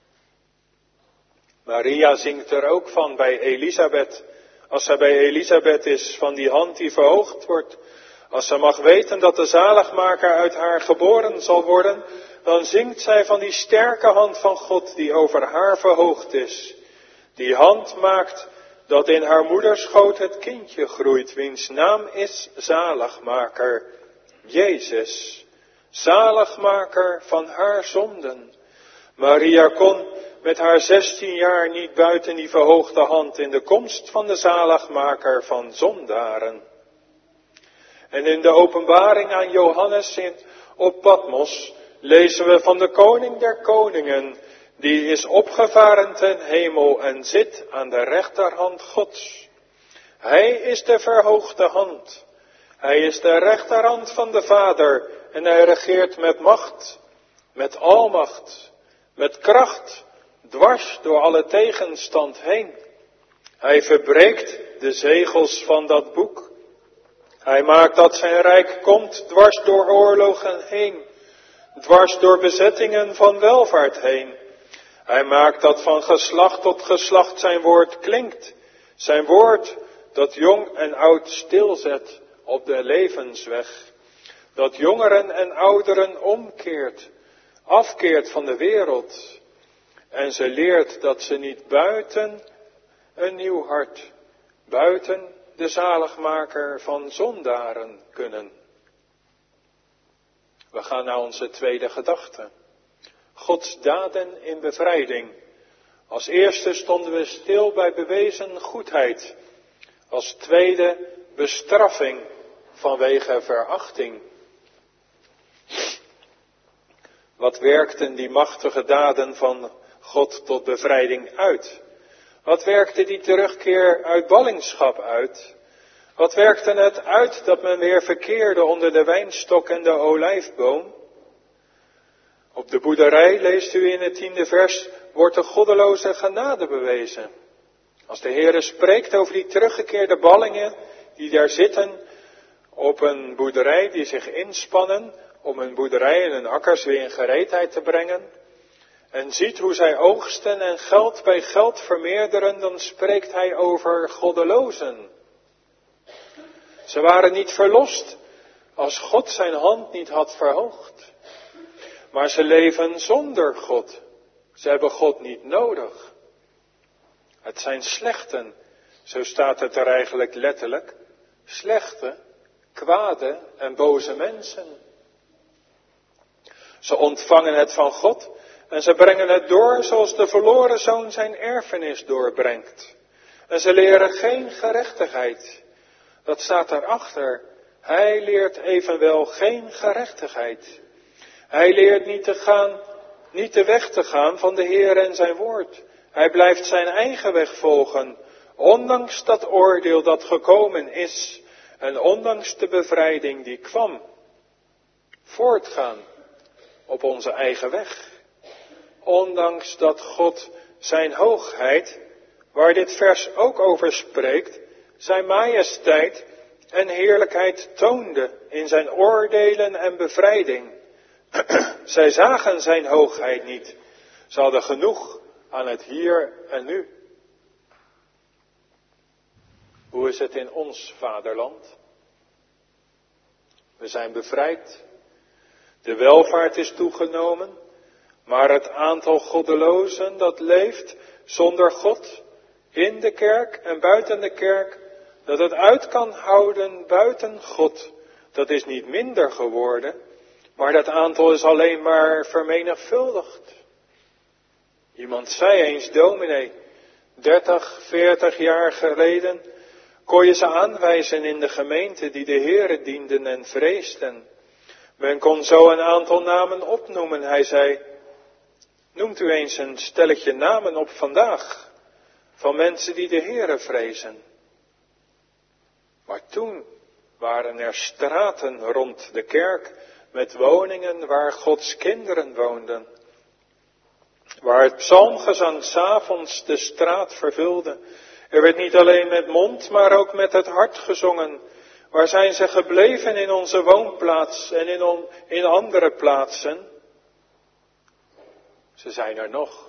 Maria zingt er ook van bij Elisabeth. Als zij bij Elisabeth is, van die hand die verhoogd wordt. Als ze mag weten dat de zaligmaker uit haar geboren zal worden, dan zingt zij van die sterke hand van God die over haar verhoogd is. Die hand maakt dat in haar moederschoot het kindje groeit, wiens naam is zaligmaker, Jezus. Zaligmaker van haar zonden. Maria kon met haar zestien jaar niet buiten die verhoogde hand in de komst van de zaligmaker van zondaren. En in de openbaring aan Johannes in, op Patmos lezen we van de koning der koningen, die is opgevaren ten hemel en zit aan de rechterhand Gods. Hij is de verhoogde hand. Hij is de rechterhand van de Vader en hij regeert met macht, met almacht, met kracht, dwars door alle tegenstand heen. Hij verbreekt de zegels van dat boek. Hij maakt dat zijn rijk komt dwars door oorlogen heen, dwars door bezettingen van welvaart heen. Hij maakt dat van geslacht tot geslacht zijn woord klinkt. Zijn woord dat jong en oud stilzet op de levensweg. Dat jongeren en ouderen omkeert, afkeert van de wereld. En ze leert dat ze niet buiten een nieuw hart, buiten de zaligmaker van zondaren kunnen. We gaan naar onze tweede gedachte. Gods daden in bevrijding. Als eerste stonden we stil bij bewezen goedheid. Als tweede bestraffing vanwege verachting. Wat werkten die machtige daden van God tot bevrijding uit? Wat werkte die terugkeer uit ballingschap uit? Wat werkte het uit dat men weer verkeerde onder de wijnstok en de olijfboom? Op de boerderij, leest u in het tiende vers, wordt de goddeloze genade bewezen. Als de Heere spreekt over die teruggekeerde ballingen die daar zitten op een boerderij, die zich inspannen om hun boerderij en hun akkers weer in gereedheid te brengen, en ziet hoe zij oogsten en geld bij geld vermeerderen, dan spreekt hij over goddelozen. Ze waren niet verlost als God zijn hand niet had verhoogd. Maar ze leven zonder God. Ze hebben God niet nodig. Het zijn slechten, zo staat het er eigenlijk letterlijk, slechte, kwade en boze mensen. Ze ontvangen het van God en ze brengen het door zoals de verloren zoon zijn erfenis doorbrengt. En ze leren geen gerechtigheid. Dat staat daarachter. Hij leert evenwel geen gerechtigheid. Hij leert niet te gaan, niet de weg te gaan van de Heer en zijn woord. Hij blijft zijn eigen weg volgen, ondanks dat oordeel dat gekomen is en ondanks de bevrijding die kwam. Voortgaan op onze eigen weg. Ondanks dat God zijn hoogheid, waar dit vers ook over spreekt, zijn majesteit en heerlijkheid toonde in zijn oordelen en bevrijding. Zij zagen zijn hoogheid niet. Ze hadden genoeg aan het hier en nu. Hoe is het in ons vaderland? We zijn bevrijd. De welvaart is toegenomen. Maar het aantal goddelozen dat leeft zonder God, in de kerk en buiten de kerk, dat het uit kan houden buiten God, dat is niet minder geworden, maar dat aantal is alleen maar vermenigvuldigd. Iemand zei eens, dominee, dertig, veertig jaar geleden kon je ze aanwijzen in de gemeente die de Heere dienden en vreesden. Men kon zo een aantal namen opnoemen. Hij zei, noemt u eens een stelletje namen op vandaag, van mensen die de Heere vrezen. Maar toen waren er straten rond de kerk met woningen waar Gods kinderen woonden. Waar het psalmgezang 's avonds de straat vervulde. Er werd niet alleen met mond, maar ook met het hart gezongen. Waar zijn ze gebleven in onze woonplaats en in, on, in andere plaatsen? Ze zijn er nog.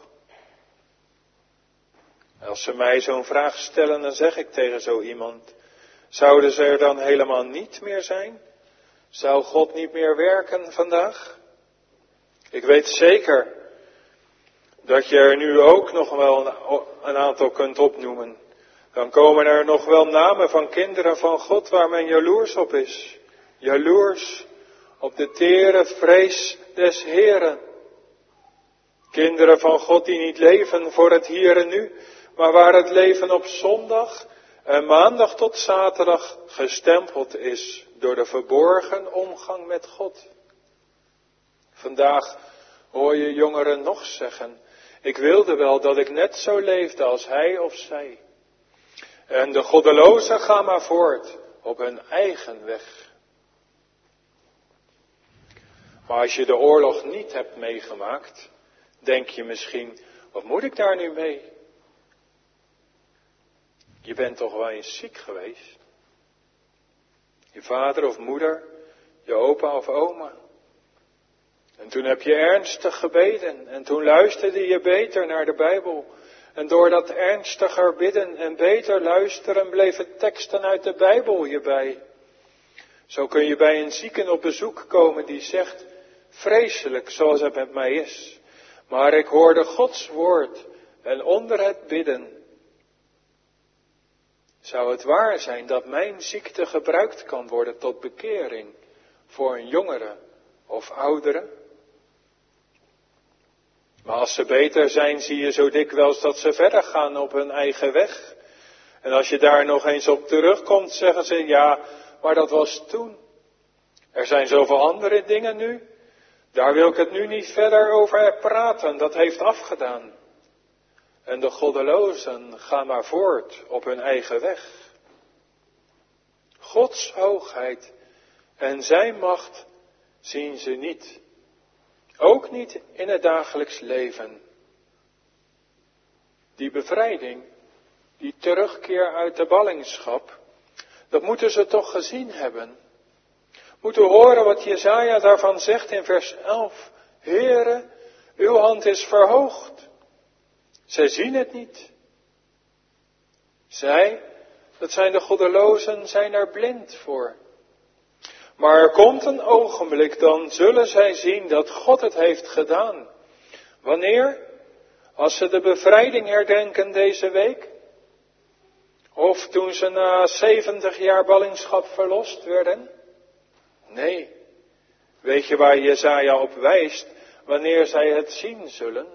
Als ze mij zo'n vraag stellen, dan zeg ik tegen zo iemand, zouden ze er dan helemaal niet meer zijn? Zou God niet meer werken vandaag? Ik weet zeker dat je er nu ook nog wel een, een aantal kunt opnoemen. Dan komen er nog wel namen van kinderen van God waar men jaloers op is. Jaloers op de tere vrees des Heren. Kinderen van God die niet leven voor het hier en nu, maar waar het leven op zondag en maandag tot zaterdag gestempeld is door de verborgen omgang met God. Vandaag hoor je jongeren nog zeggen, ik wilde wel dat ik net zo leefde als hij of zij. En de goddelozen gaan maar voort op hun eigen weg. Maar als je de oorlog niet hebt meegemaakt, denk je misschien, wat moet ik daar nu mee? Je bent toch wel eens ziek geweest? Je vader of moeder, je opa of oma. En toen heb je ernstig gebeden en toen luisterde je beter naar de Bijbel. En door dat ernstiger bidden en beter luisteren bleven teksten uit de Bijbel je bij. Zo kun je bij een zieken op bezoek komen die zegt, vreselijk zoals het met mij is. Maar ik hoorde Gods woord en onder het bidden zou het waar zijn dat mijn ziekte gebruikt kan worden tot bekering voor een jongere of oudere? Maar als ze beter zijn, zie je zo dikwijls dat ze verder gaan op hun eigen weg. En als je daar nog eens op terugkomt, zeggen ze, ja, maar dat was toen. Er zijn zoveel andere dingen nu. Daar wil ik het nu niet verder over praten, dat heeft afgedaan. En de goddelozen gaan maar voort op hun eigen weg. Gods hoogheid en zijn macht zien ze niet. Ook niet in het dagelijks leven. Die bevrijding, die terugkeer uit de ballingschap, dat moeten ze toch gezien hebben. Moeten horen wat Jesaja daarvan zegt in vers elf. Heere, uw hand is verhoogd. Zij zien het niet. Zij, dat zijn de goddelozen, zijn er blind voor. Maar er komt een ogenblik, dan zullen zij zien dat God het heeft gedaan. Wanneer? Als ze de bevrijding herdenken deze week? Of toen ze na zeventig jaar ballingschap verlost werden? Nee. Weet je waar Jesaja op wijst? Wanneer zij het zien zullen?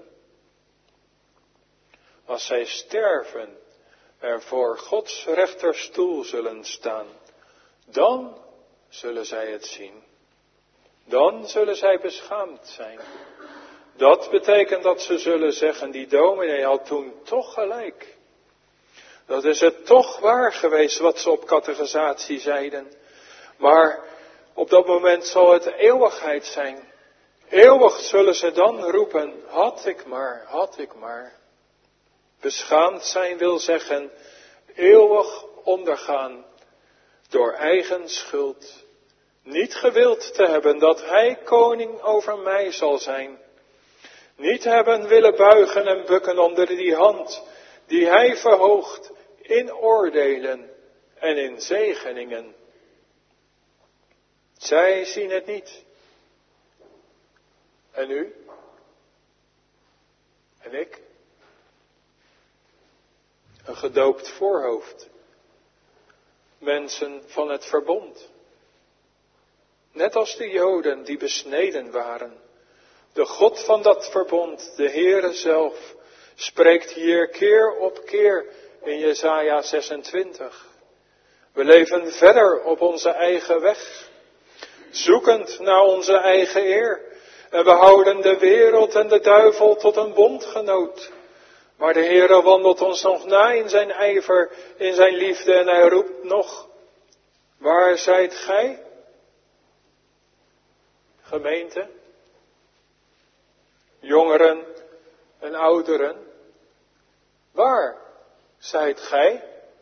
Als zij sterven en voor Gods rechterstoel zullen staan. Dan zullen zij het zien. Dan zullen zij beschaamd zijn. Dat betekent dat ze zullen zeggen, die dominee had toen toch gelijk. Dat is het toch waar geweest wat ze op catechisatie zeiden. Maar op dat moment zal het eeuwigheid zijn. Eeuwig zullen ze dan roepen, had ik maar, had ik maar. Beschaamd zijn wil zeggen, eeuwig ondergaan door eigen schuld. Niet gewild te hebben dat hij koning over mij zal zijn. Niet hebben willen buigen en bukken onder die hand die hij verhoogt in oordelen en in zegeningen. Zij zien het niet. En u? En ik? Een gedoopt voorhoofd. Mensen van het verbond. Net als de Joden die besneden waren. De God van dat verbond, de Heere zelf, spreekt hier keer op keer in Jesaja zesentwintig. We leven verder op onze eigen weg, zoekend naar onze eigen eer. En we houden de wereld en de duivel tot een bondgenoot. Maar de Heere wandelt ons nog na in zijn ijver, in zijn liefde en hij roept nog, waar zijt gij? Gemeente, jongeren en ouderen, waar zijt gij?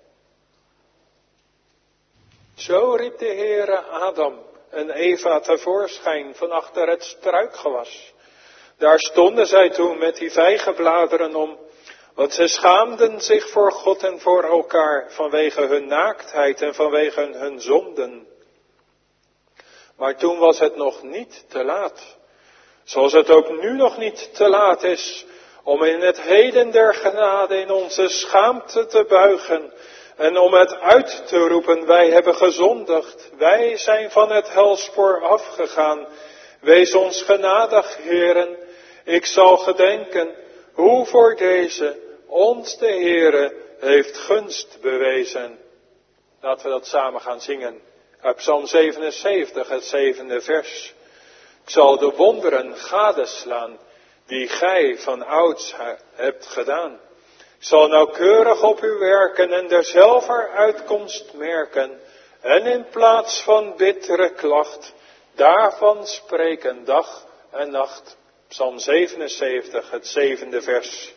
Zo riep de Heere Adam en Eva tevoorschijn van achter het struikgewas. Daar stonden zij toen met die vijgenbladeren om, want zij schaamden zich voor God en voor elkaar vanwege hun naaktheid en vanwege hun zonden. Maar toen was het nog niet te laat. Zoals het ook nu nog niet te laat is om in het heden der genade in onze schaamte te buigen en om het uit te roepen, wij hebben gezondigd, wij zijn van het helspoor afgegaan. Wees ons genadig, Heeren, ik zal gedenken hoe voor deze ons de Heere heeft gunst bewezen. Laten we dat samen gaan zingen. Uit Psalm zevenenzeventig, het zevende vers. Ik zal de wonderen gadeslaan die gij van ouds hebt gedaan. Ik zal nauwkeurig op u werken en derzelver uitkomst merken. En in plaats van bittere klacht, daarvan spreken dag en nacht. Psalm zevenenzeventig, het zevende vers.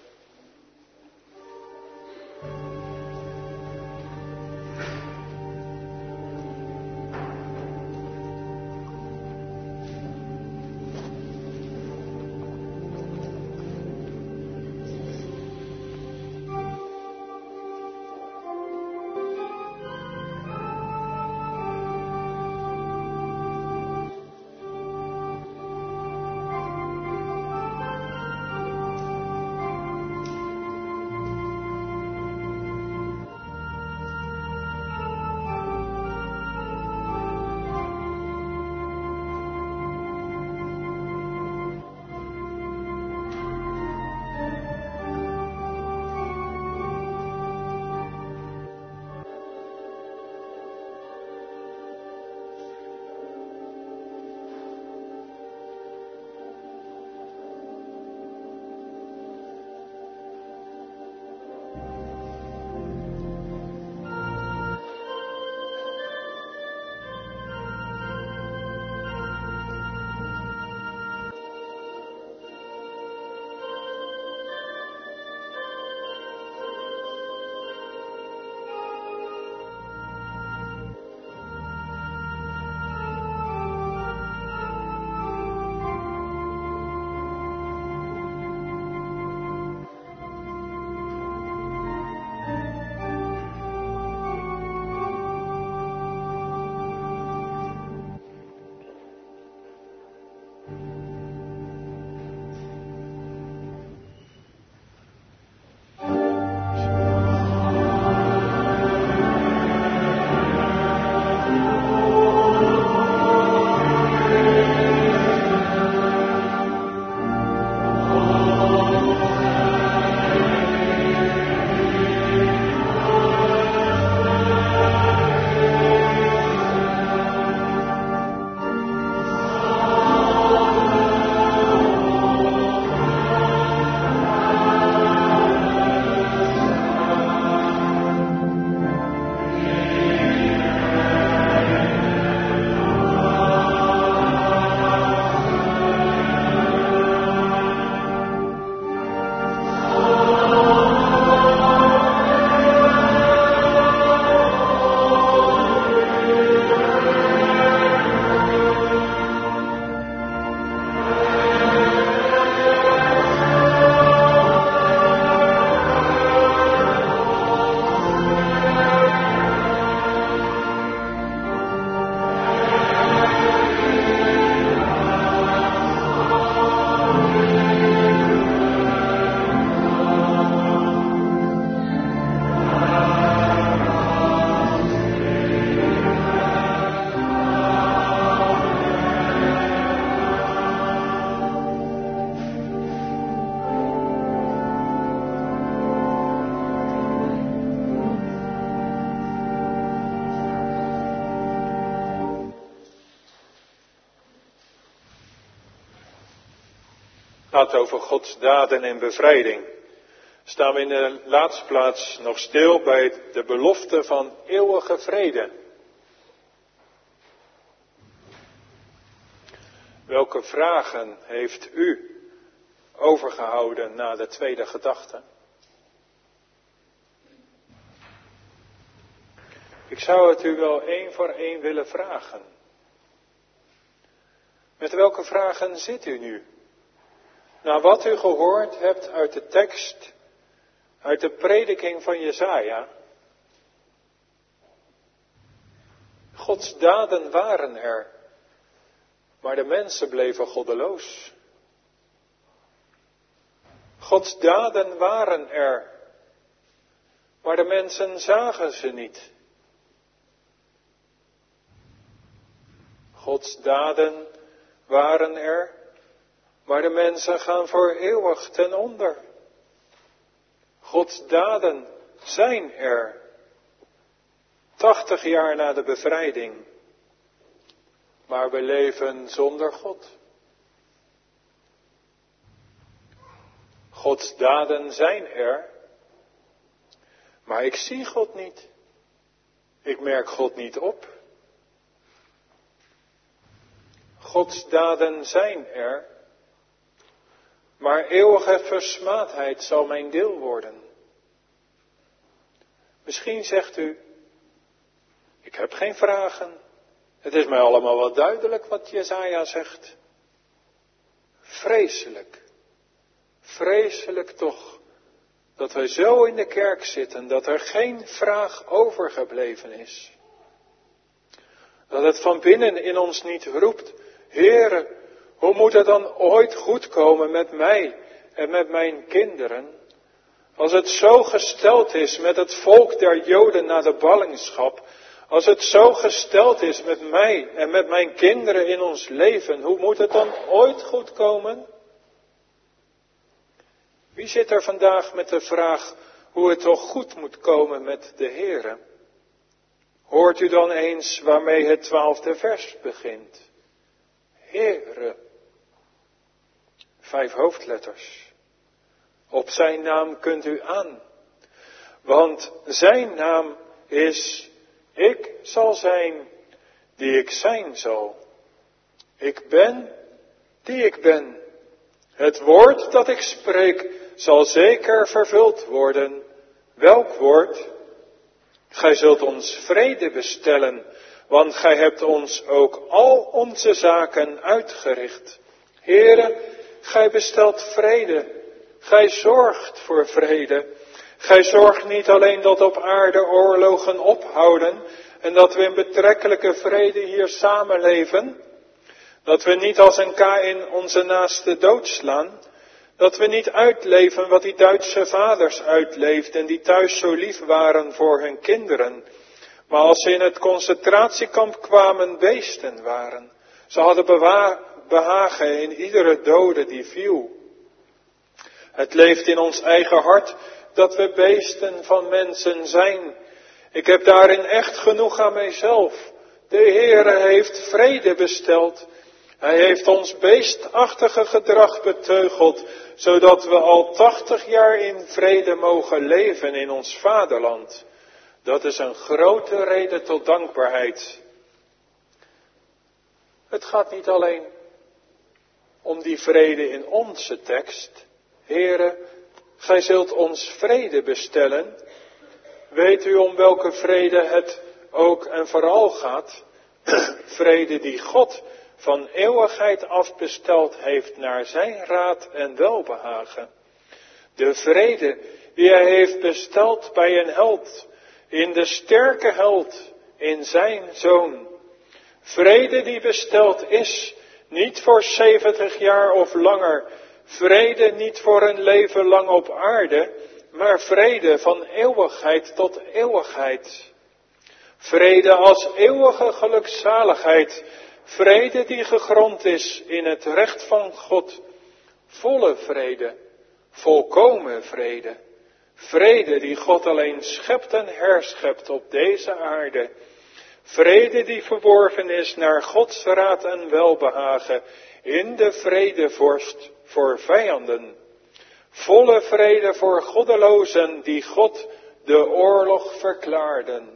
gaat over Gods daden en bevrijding, staan we in de laatste plaats nog stil bij de belofte van eeuwige vrede. Welke vragen heeft u overgehouden na de tweede gedachte? Ik zou het u wel één voor één willen vragen. Met welke vragen zit u nu? Na wat u gehoord hebt uit de tekst, uit de prediking van Jesaja. Gods daden waren er, maar de mensen bleven goddeloos. Gods daden waren er, maar de mensen zagen ze niet. Gods daden waren er, maar de mensen gaan voor eeuwig ten onder. Gods daden zijn er, tachtig jaar na de bevrijding, maar we leven zonder God. Gods daden zijn er, maar ik zie God niet. Ik merk God niet op. Gods daden zijn er, maar eeuwige versmaadheid zal mijn deel worden. Misschien zegt u, ik heb geen vragen. Het is mij allemaal wel duidelijk wat Jesaja zegt. Vreselijk, vreselijk toch, dat wij zo in de kerk zitten, dat er geen vraag overgebleven is. Dat het van binnen in ons niet roept, Heere, hoe moet het dan ooit goed komen met mij en met mijn kinderen? Als het zo gesteld is met het volk der Joden na de ballingschap, als het zo gesteld is met mij en met mijn kinderen in ons leven, hoe moet het dan ooit goed komen? Wie zit er vandaag met de vraag hoe het toch goed moet komen met de Heere? Hoort u dan eens waarmee het twaalfde vers begint? Heere. Vijf hoofdletters. Op zijn naam kunt u aan. Want zijn naam is, ik zal zijn die ik zijn zal. Ik ben die ik ben. Het woord dat ik spreek zal zeker vervuld worden. Welk woord? Gij zult ons vrede bestellen, want gij hebt ons ook al onze zaken uitgericht. Heere, gij bestelt vrede. Gij zorgt voor vrede. Gij zorgt niet alleen dat op aarde oorlogen ophouden en dat we in betrekkelijke vrede hier samenleven. Dat we niet als een Kaïn onze naaste doodslaan. Dat we niet uitleven wat die Duitse vaders uitleefden die thuis zo lief waren voor hun kinderen. Maar als ze in het concentratiekamp kwamen, beesten waren. Ze hadden bewa- behagen in iedere dode die viel. Het leeft in ons eigen hart dat we beesten van mensen zijn. Ik heb daarin echt genoeg aan mijzelf. De Heere heeft vrede besteld. Hij heeft ons beestachtige gedrag beteugeld, zodat we al tachtig jaar in vrede mogen leven in ons vaderland. Dat is een grote reden tot dankbaarheid. Het gaat niet alleen om die vrede in onze tekst. Heere, gij zult ons vrede bestellen. Weet u om welke vrede het ook en vooral gaat? Vrede die God van eeuwigheid af besteld heeft naar zijn raad en welbehagen. De vrede die hij heeft besteld bij een held, in de sterke held, in zijn zoon. Vrede die besteld is, niet voor zeventig jaar of langer. Vrede niet voor een leven lang op aarde, maar vrede van eeuwigheid tot eeuwigheid. Vrede als eeuwige gelukzaligheid. Vrede die gegrond is in het recht van God. Volle vrede, volkomen vrede. Vrede die God alleen schept en herschept op deze aarde. Vrede die verworven is naar Gods raad en welbehagen, in de vredevorst voor vijanden. Volle vrede voor goddelozen die God de oorlog verklaarden.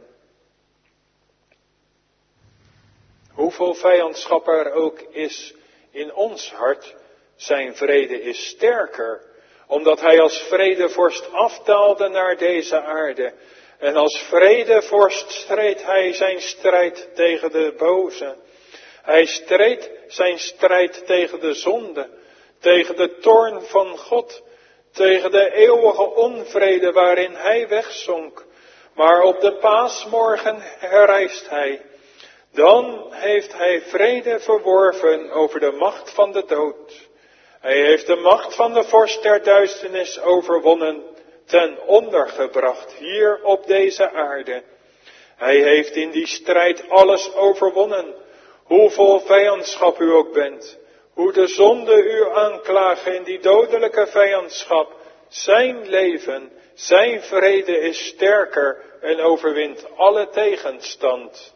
Hoeveel vijandschap er ook is in ons hart, zijn vrede is sterker, omdat hij als vredevorst afdaalde naar deze aarde. En als vredevorst streed hij zijn strijd tegen de boze. Hij streed zijn strijd tegen de zonde, tegen de toorn van God, tegen de eeuwige onvrede waarin hij wegzonk. Maar op de paasmorgen herrijst hij. Dan heeft hij vrede verworven over de macht van de dood. Hij heeft de macht van de vorst der duisternis overwonnen, ten onder gebracht hier op deze aarde. Hij heeft in die strijd alles overwonnen, hoeveel vijandschap u ook bent, hoe de zonde u aanklagen in die dodelijke vijandschap. Zijn leven, zijn vrede is sterker en overwint alle tegenstand.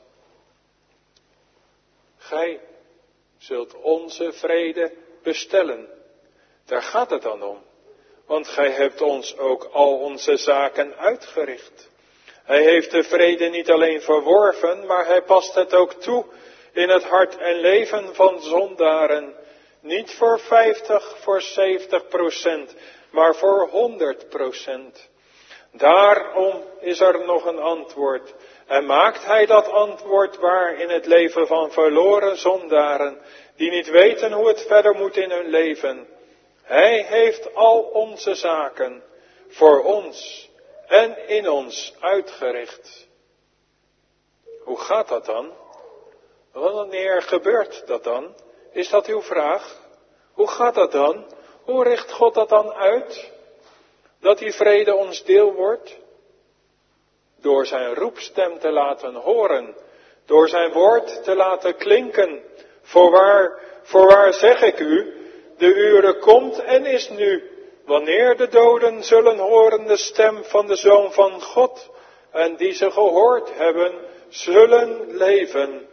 Gij zult onze vrede bestellen. Daar gaat het dan om. Want gij hebt ons ook al onze zaken uitgericht. Hij heeft de vrede niet alleen verworven, maar hij past het ook toe in het hart en leven van zondaren. Niet voor vijftig, voor zeventig procent, maar voor honderd procent. Daarom is er nog een antwoord. En maakt hij dat antwoord waar in het leven van verloren zondaren, die niet weten hoe het verder moet in hun leven. Hij heeft al onze zaken voor ons en in ons uitgericht. Hoe gaat dat dan? Wanneer gebeurt dat dan? Is dat uw vraag? Hoe gaat dat dan? Hoe richt God dat dan uit? Dat die vrede ons deel wordt? Door zijn roepstem te laten horen. Door zijn woord te laten klinken. Voorwaar, voorwaar zeg ik u, de uren komt en is nu, wanneer de doden zullen horen de stem van de Zoon van God, en die ze gehoord hebben, zullen leven.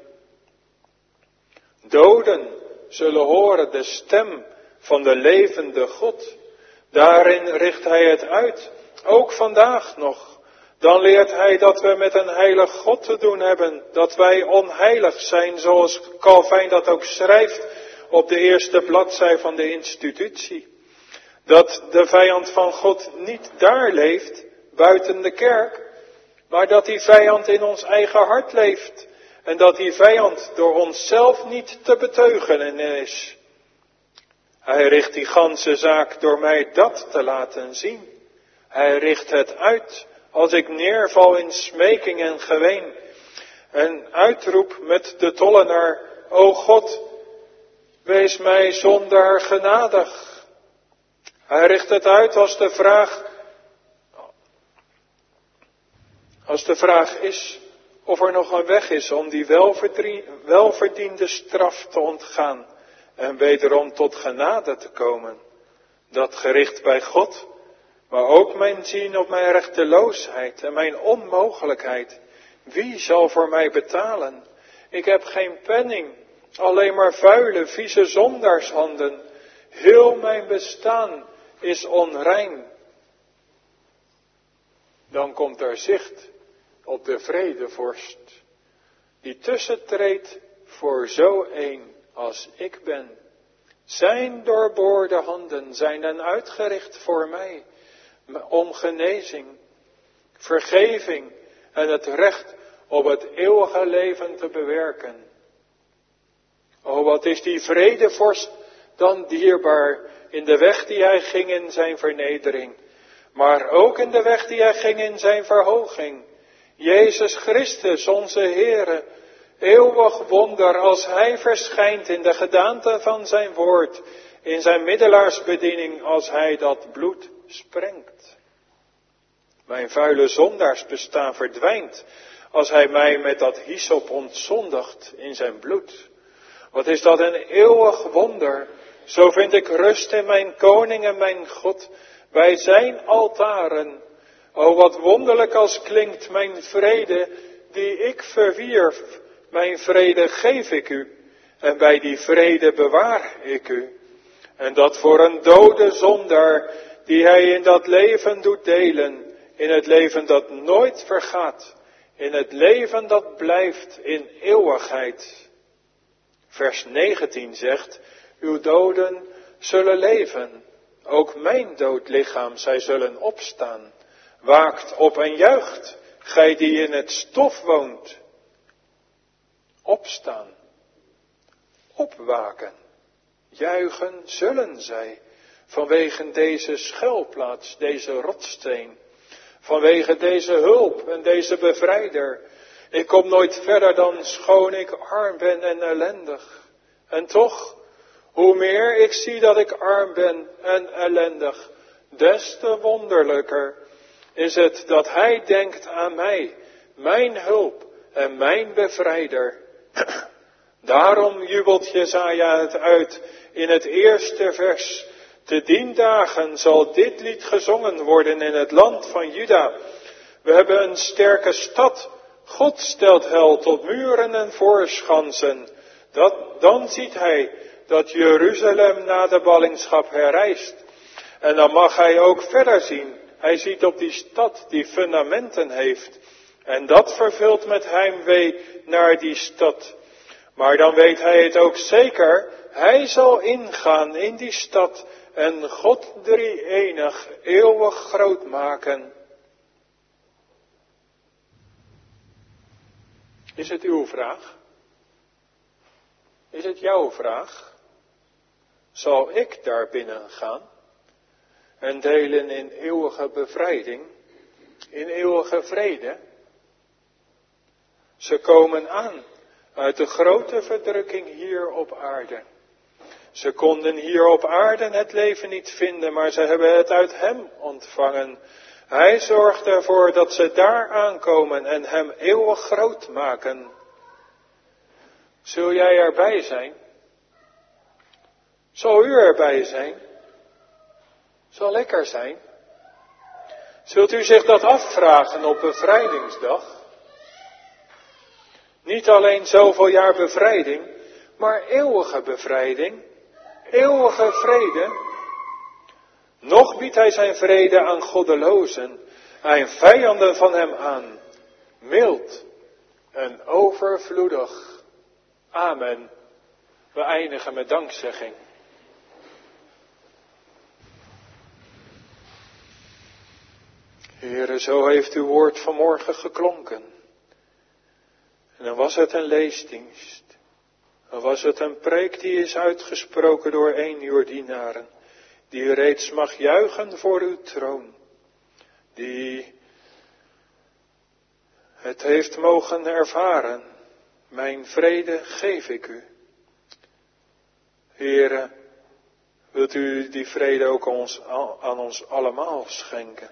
Doden zullen horen de stem van de levende God. Daarin richt hij het uit, ook vandaag nog. Dan leert hij dat we met een heilig God te doen hebben, dat wij onheilig zijn, zoals Calvijn dat ook schrijft op de eerste bladzij van de institutie. Dat de vijand van God niet daar leeft, buiten de kerk, maar dat die vijand in ons eigen hart leeft. En dat die vijand door onszelf niet te beteugelen is. Hij richt die ganse zaak door mij dat te laten zien. Hij richt het uit als ik neerval in smeking en geween. En uitroep met de tollenaar, o God, wees mij zondaar genadig. Hij richt het uit als de vraag, als de vraag is of er nog een weg is om die welverdiende straf te ontgaan en wederom tot genade te komen. Dat gericht bij God, maar ook mijn zien op mijn rechteloosheid en mijn onmogelijkheid. Wie zal voor mij betalen? Ik heb geen penning, alleen maar vuile, vieze zondaarshanden. Heel mijn bestaan is onrein. Dan komt er zicht op de vredevorst, die tussentreedt voor zo een als ik ben. Zijn doorboorde handen zijn dan uitgericht voor mij, om genezing, vergeving en het recht op het eeuwige leven te bewerken. O, wat is die vredevorst dan dierbaar in de weg die hij ging in zijn vernedering, maar ook in de weg die hij ging in zijn verhoging. Jezus Christus, onze Heere, eeuwig wonder als hij verschijnt in de gedaante van zijn woord, in zijn middelaarsbediening als hij dat bloed sprengt. Mijn vuile zondaarsbestaan verdwijnt als hij mij met dat hyssop ontzondigt in zijn bloed. Wat is dat een eeuwig wonder, zo vind ik rust in mijn koning en mijn God, bij zijn altaren. O, wat wonderlijk als klinkt mijn vrede, die ik verwierf, mijn vrede geef ik u. En bij die vrede bewaar ik u. En dat voor een dode zondaar, die hij in dat leven doet delen. In het leven dat nooit vergaat. In het leven dat blijft in eeuwigheid. Vers negentien zegt, uw doden zullen leven. Ook mijn dood lichaam, zij zullen opstaan. Waakt op en juicht, gij die in het stof woont. Opstaan. Opwaken. Juichen zullen zij. Vanwege deze schuilplaats, deze rotssteen. Vanwege deze hulp en deze bevrijder. Ik kom nooit verder dan schoon ik arm ben en ellendig. En toch, hoe meer ik zie dat ik arm ben en ellendig, des te wonderlijker is het dat hij denkt aan mij, mijn hulp en mijn bevrijder. Daarom jubelt Jesaja het uit in het eerste vers. Te dien dagen zal dit lied gezongen worden in het land van Juda. We hebben een sterke stad. God stelt hel tot muren en voorschansen. Dat, dan ziet hij dat Jeruzalem na de ballingschap herrijst. En dan mag hij ook verder zien. Hij ziet op die stad die fundamenten heeft. En dat vervult met heimwee naar die stad. Maar dan weet hij het ook zeker. Hij zal ingaan in die stad en God drie-enig eeuwig groot maken. Is het uw vraag? Is het jouw vraag? Zal ik daar binnen gaan en delen in eeuwige bevrijding, in eeuwige vrede? Ze komen aan uit de grote verdrukking hier op aarde. Ze konden hier op aarde het leven niet vinden, maar ze hebben het uit hem ontvangen. Hij zorgt ervoor dat ze daar aankomen en hem eeuwig groot maken. Zul jij erbij zijn? Zal u erbij zijn? Zal ik er zijn? Zult u zich dat afvragen op bevrijdingsdag? Niet alleen zoveel jaar bevrijding, maar eeuwige bevrijding, eeuwige vrede. Nog biedt hij zijn vrede aan goddelozen, aan vijanden van hem aan, mild en overvloedig. Amen. We eindigen met dankzegging. Heere, zo heeft uw woord vanmorgen geklonken. En dan was het een leesdienst. Dan was het een preek die is uitgesproken door een uw dienaren. Die reeds mag juichen voor uw troon. Die het heeft mogen ervaren. Mijn vrede geef ik u. Heere, wilt u die vrede ook ons, aan ons allemaal schenken?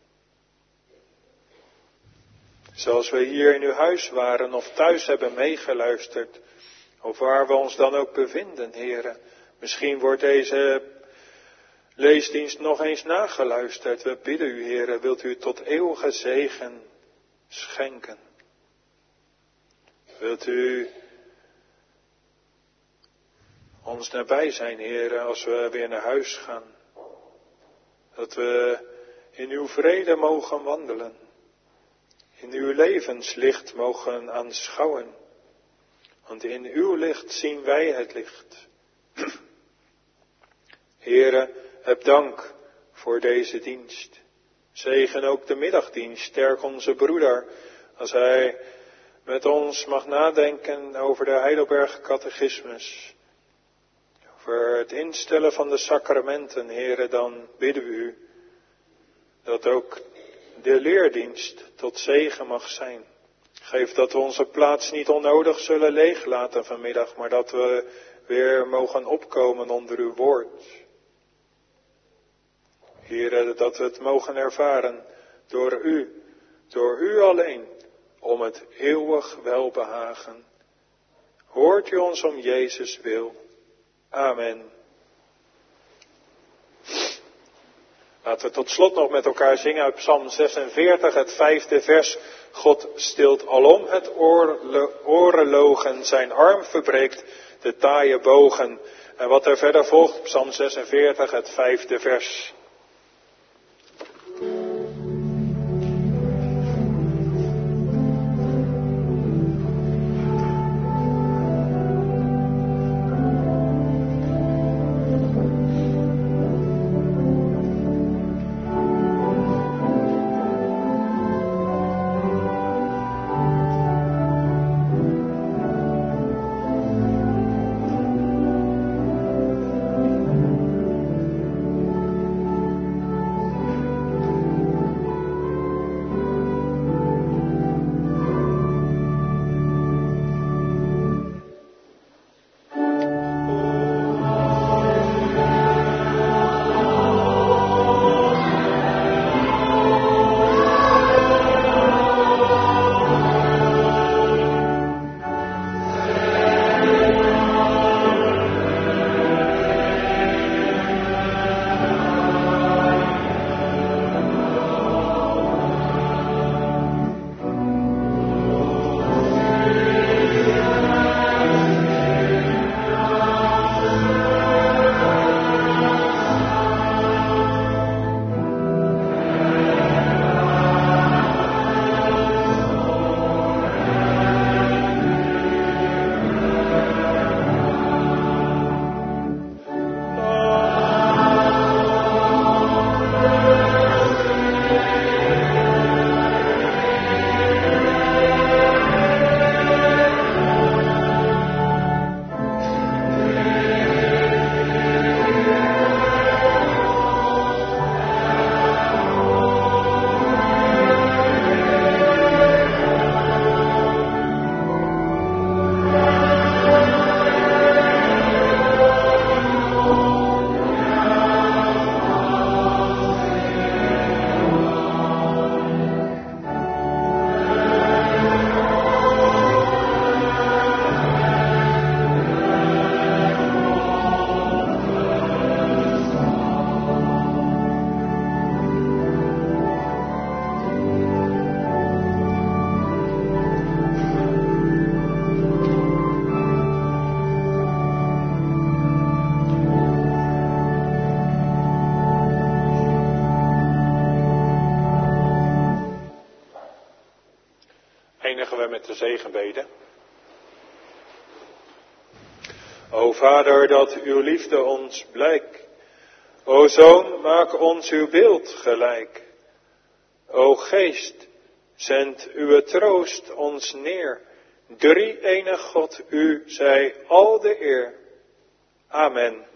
Zoals we hier in uw huis waren of thuis hebben meegeluisterd. Of waar we ons dan ook bevinden, Heere. Misschien wordt deze leesdienst nog eens nageluisterd. We bidden u, Heere, wilt u tot eeuwige zegen schenken. Wilt u ons nabij zijn, Heere, als we weer naar huis gaan. Dat we in uw vrede mogen wandelen. In uw levenslicht mogen aanschouwen. Want in uw licht zien wij het licht. Heere, heb dank voor deze dienst. Zegen ook de middagdienst. Sterk onze broeder als hij met ons mag nadenken over de Heidelberg Catechismus. Over het instellen van de sacramenten, Heere, dan bidden we u dat ook de leerdienst tot zegen mag zijn. Geef dat we onze plaats niet onnodig zullen leeglaten vanmiddag, maar dat we weer mogen opkomen onder uw woord. Heere, dat we het mogen ervaren door u, door u alleen, om het eeuwig welbehagen. Hoort u ons om Jezus wil. Amen. Laten we tot slot nog met elkaar zingen uit Psalm zesenveertig, het vijfde vers. God stilt alom het oorlogen, zijn arm verbreekt de taaie bogen. En wat er verder volgt, Psalm zesenveertig, het vijfde vers. Eindigen we met de zegenbede. O Vader, dat uw liefde ons blijkt. O Zoon, maak ons uw beeld gelijk. O Geest, zend uw troost ons neer. Drie enig God, u zij al de eer. Amen.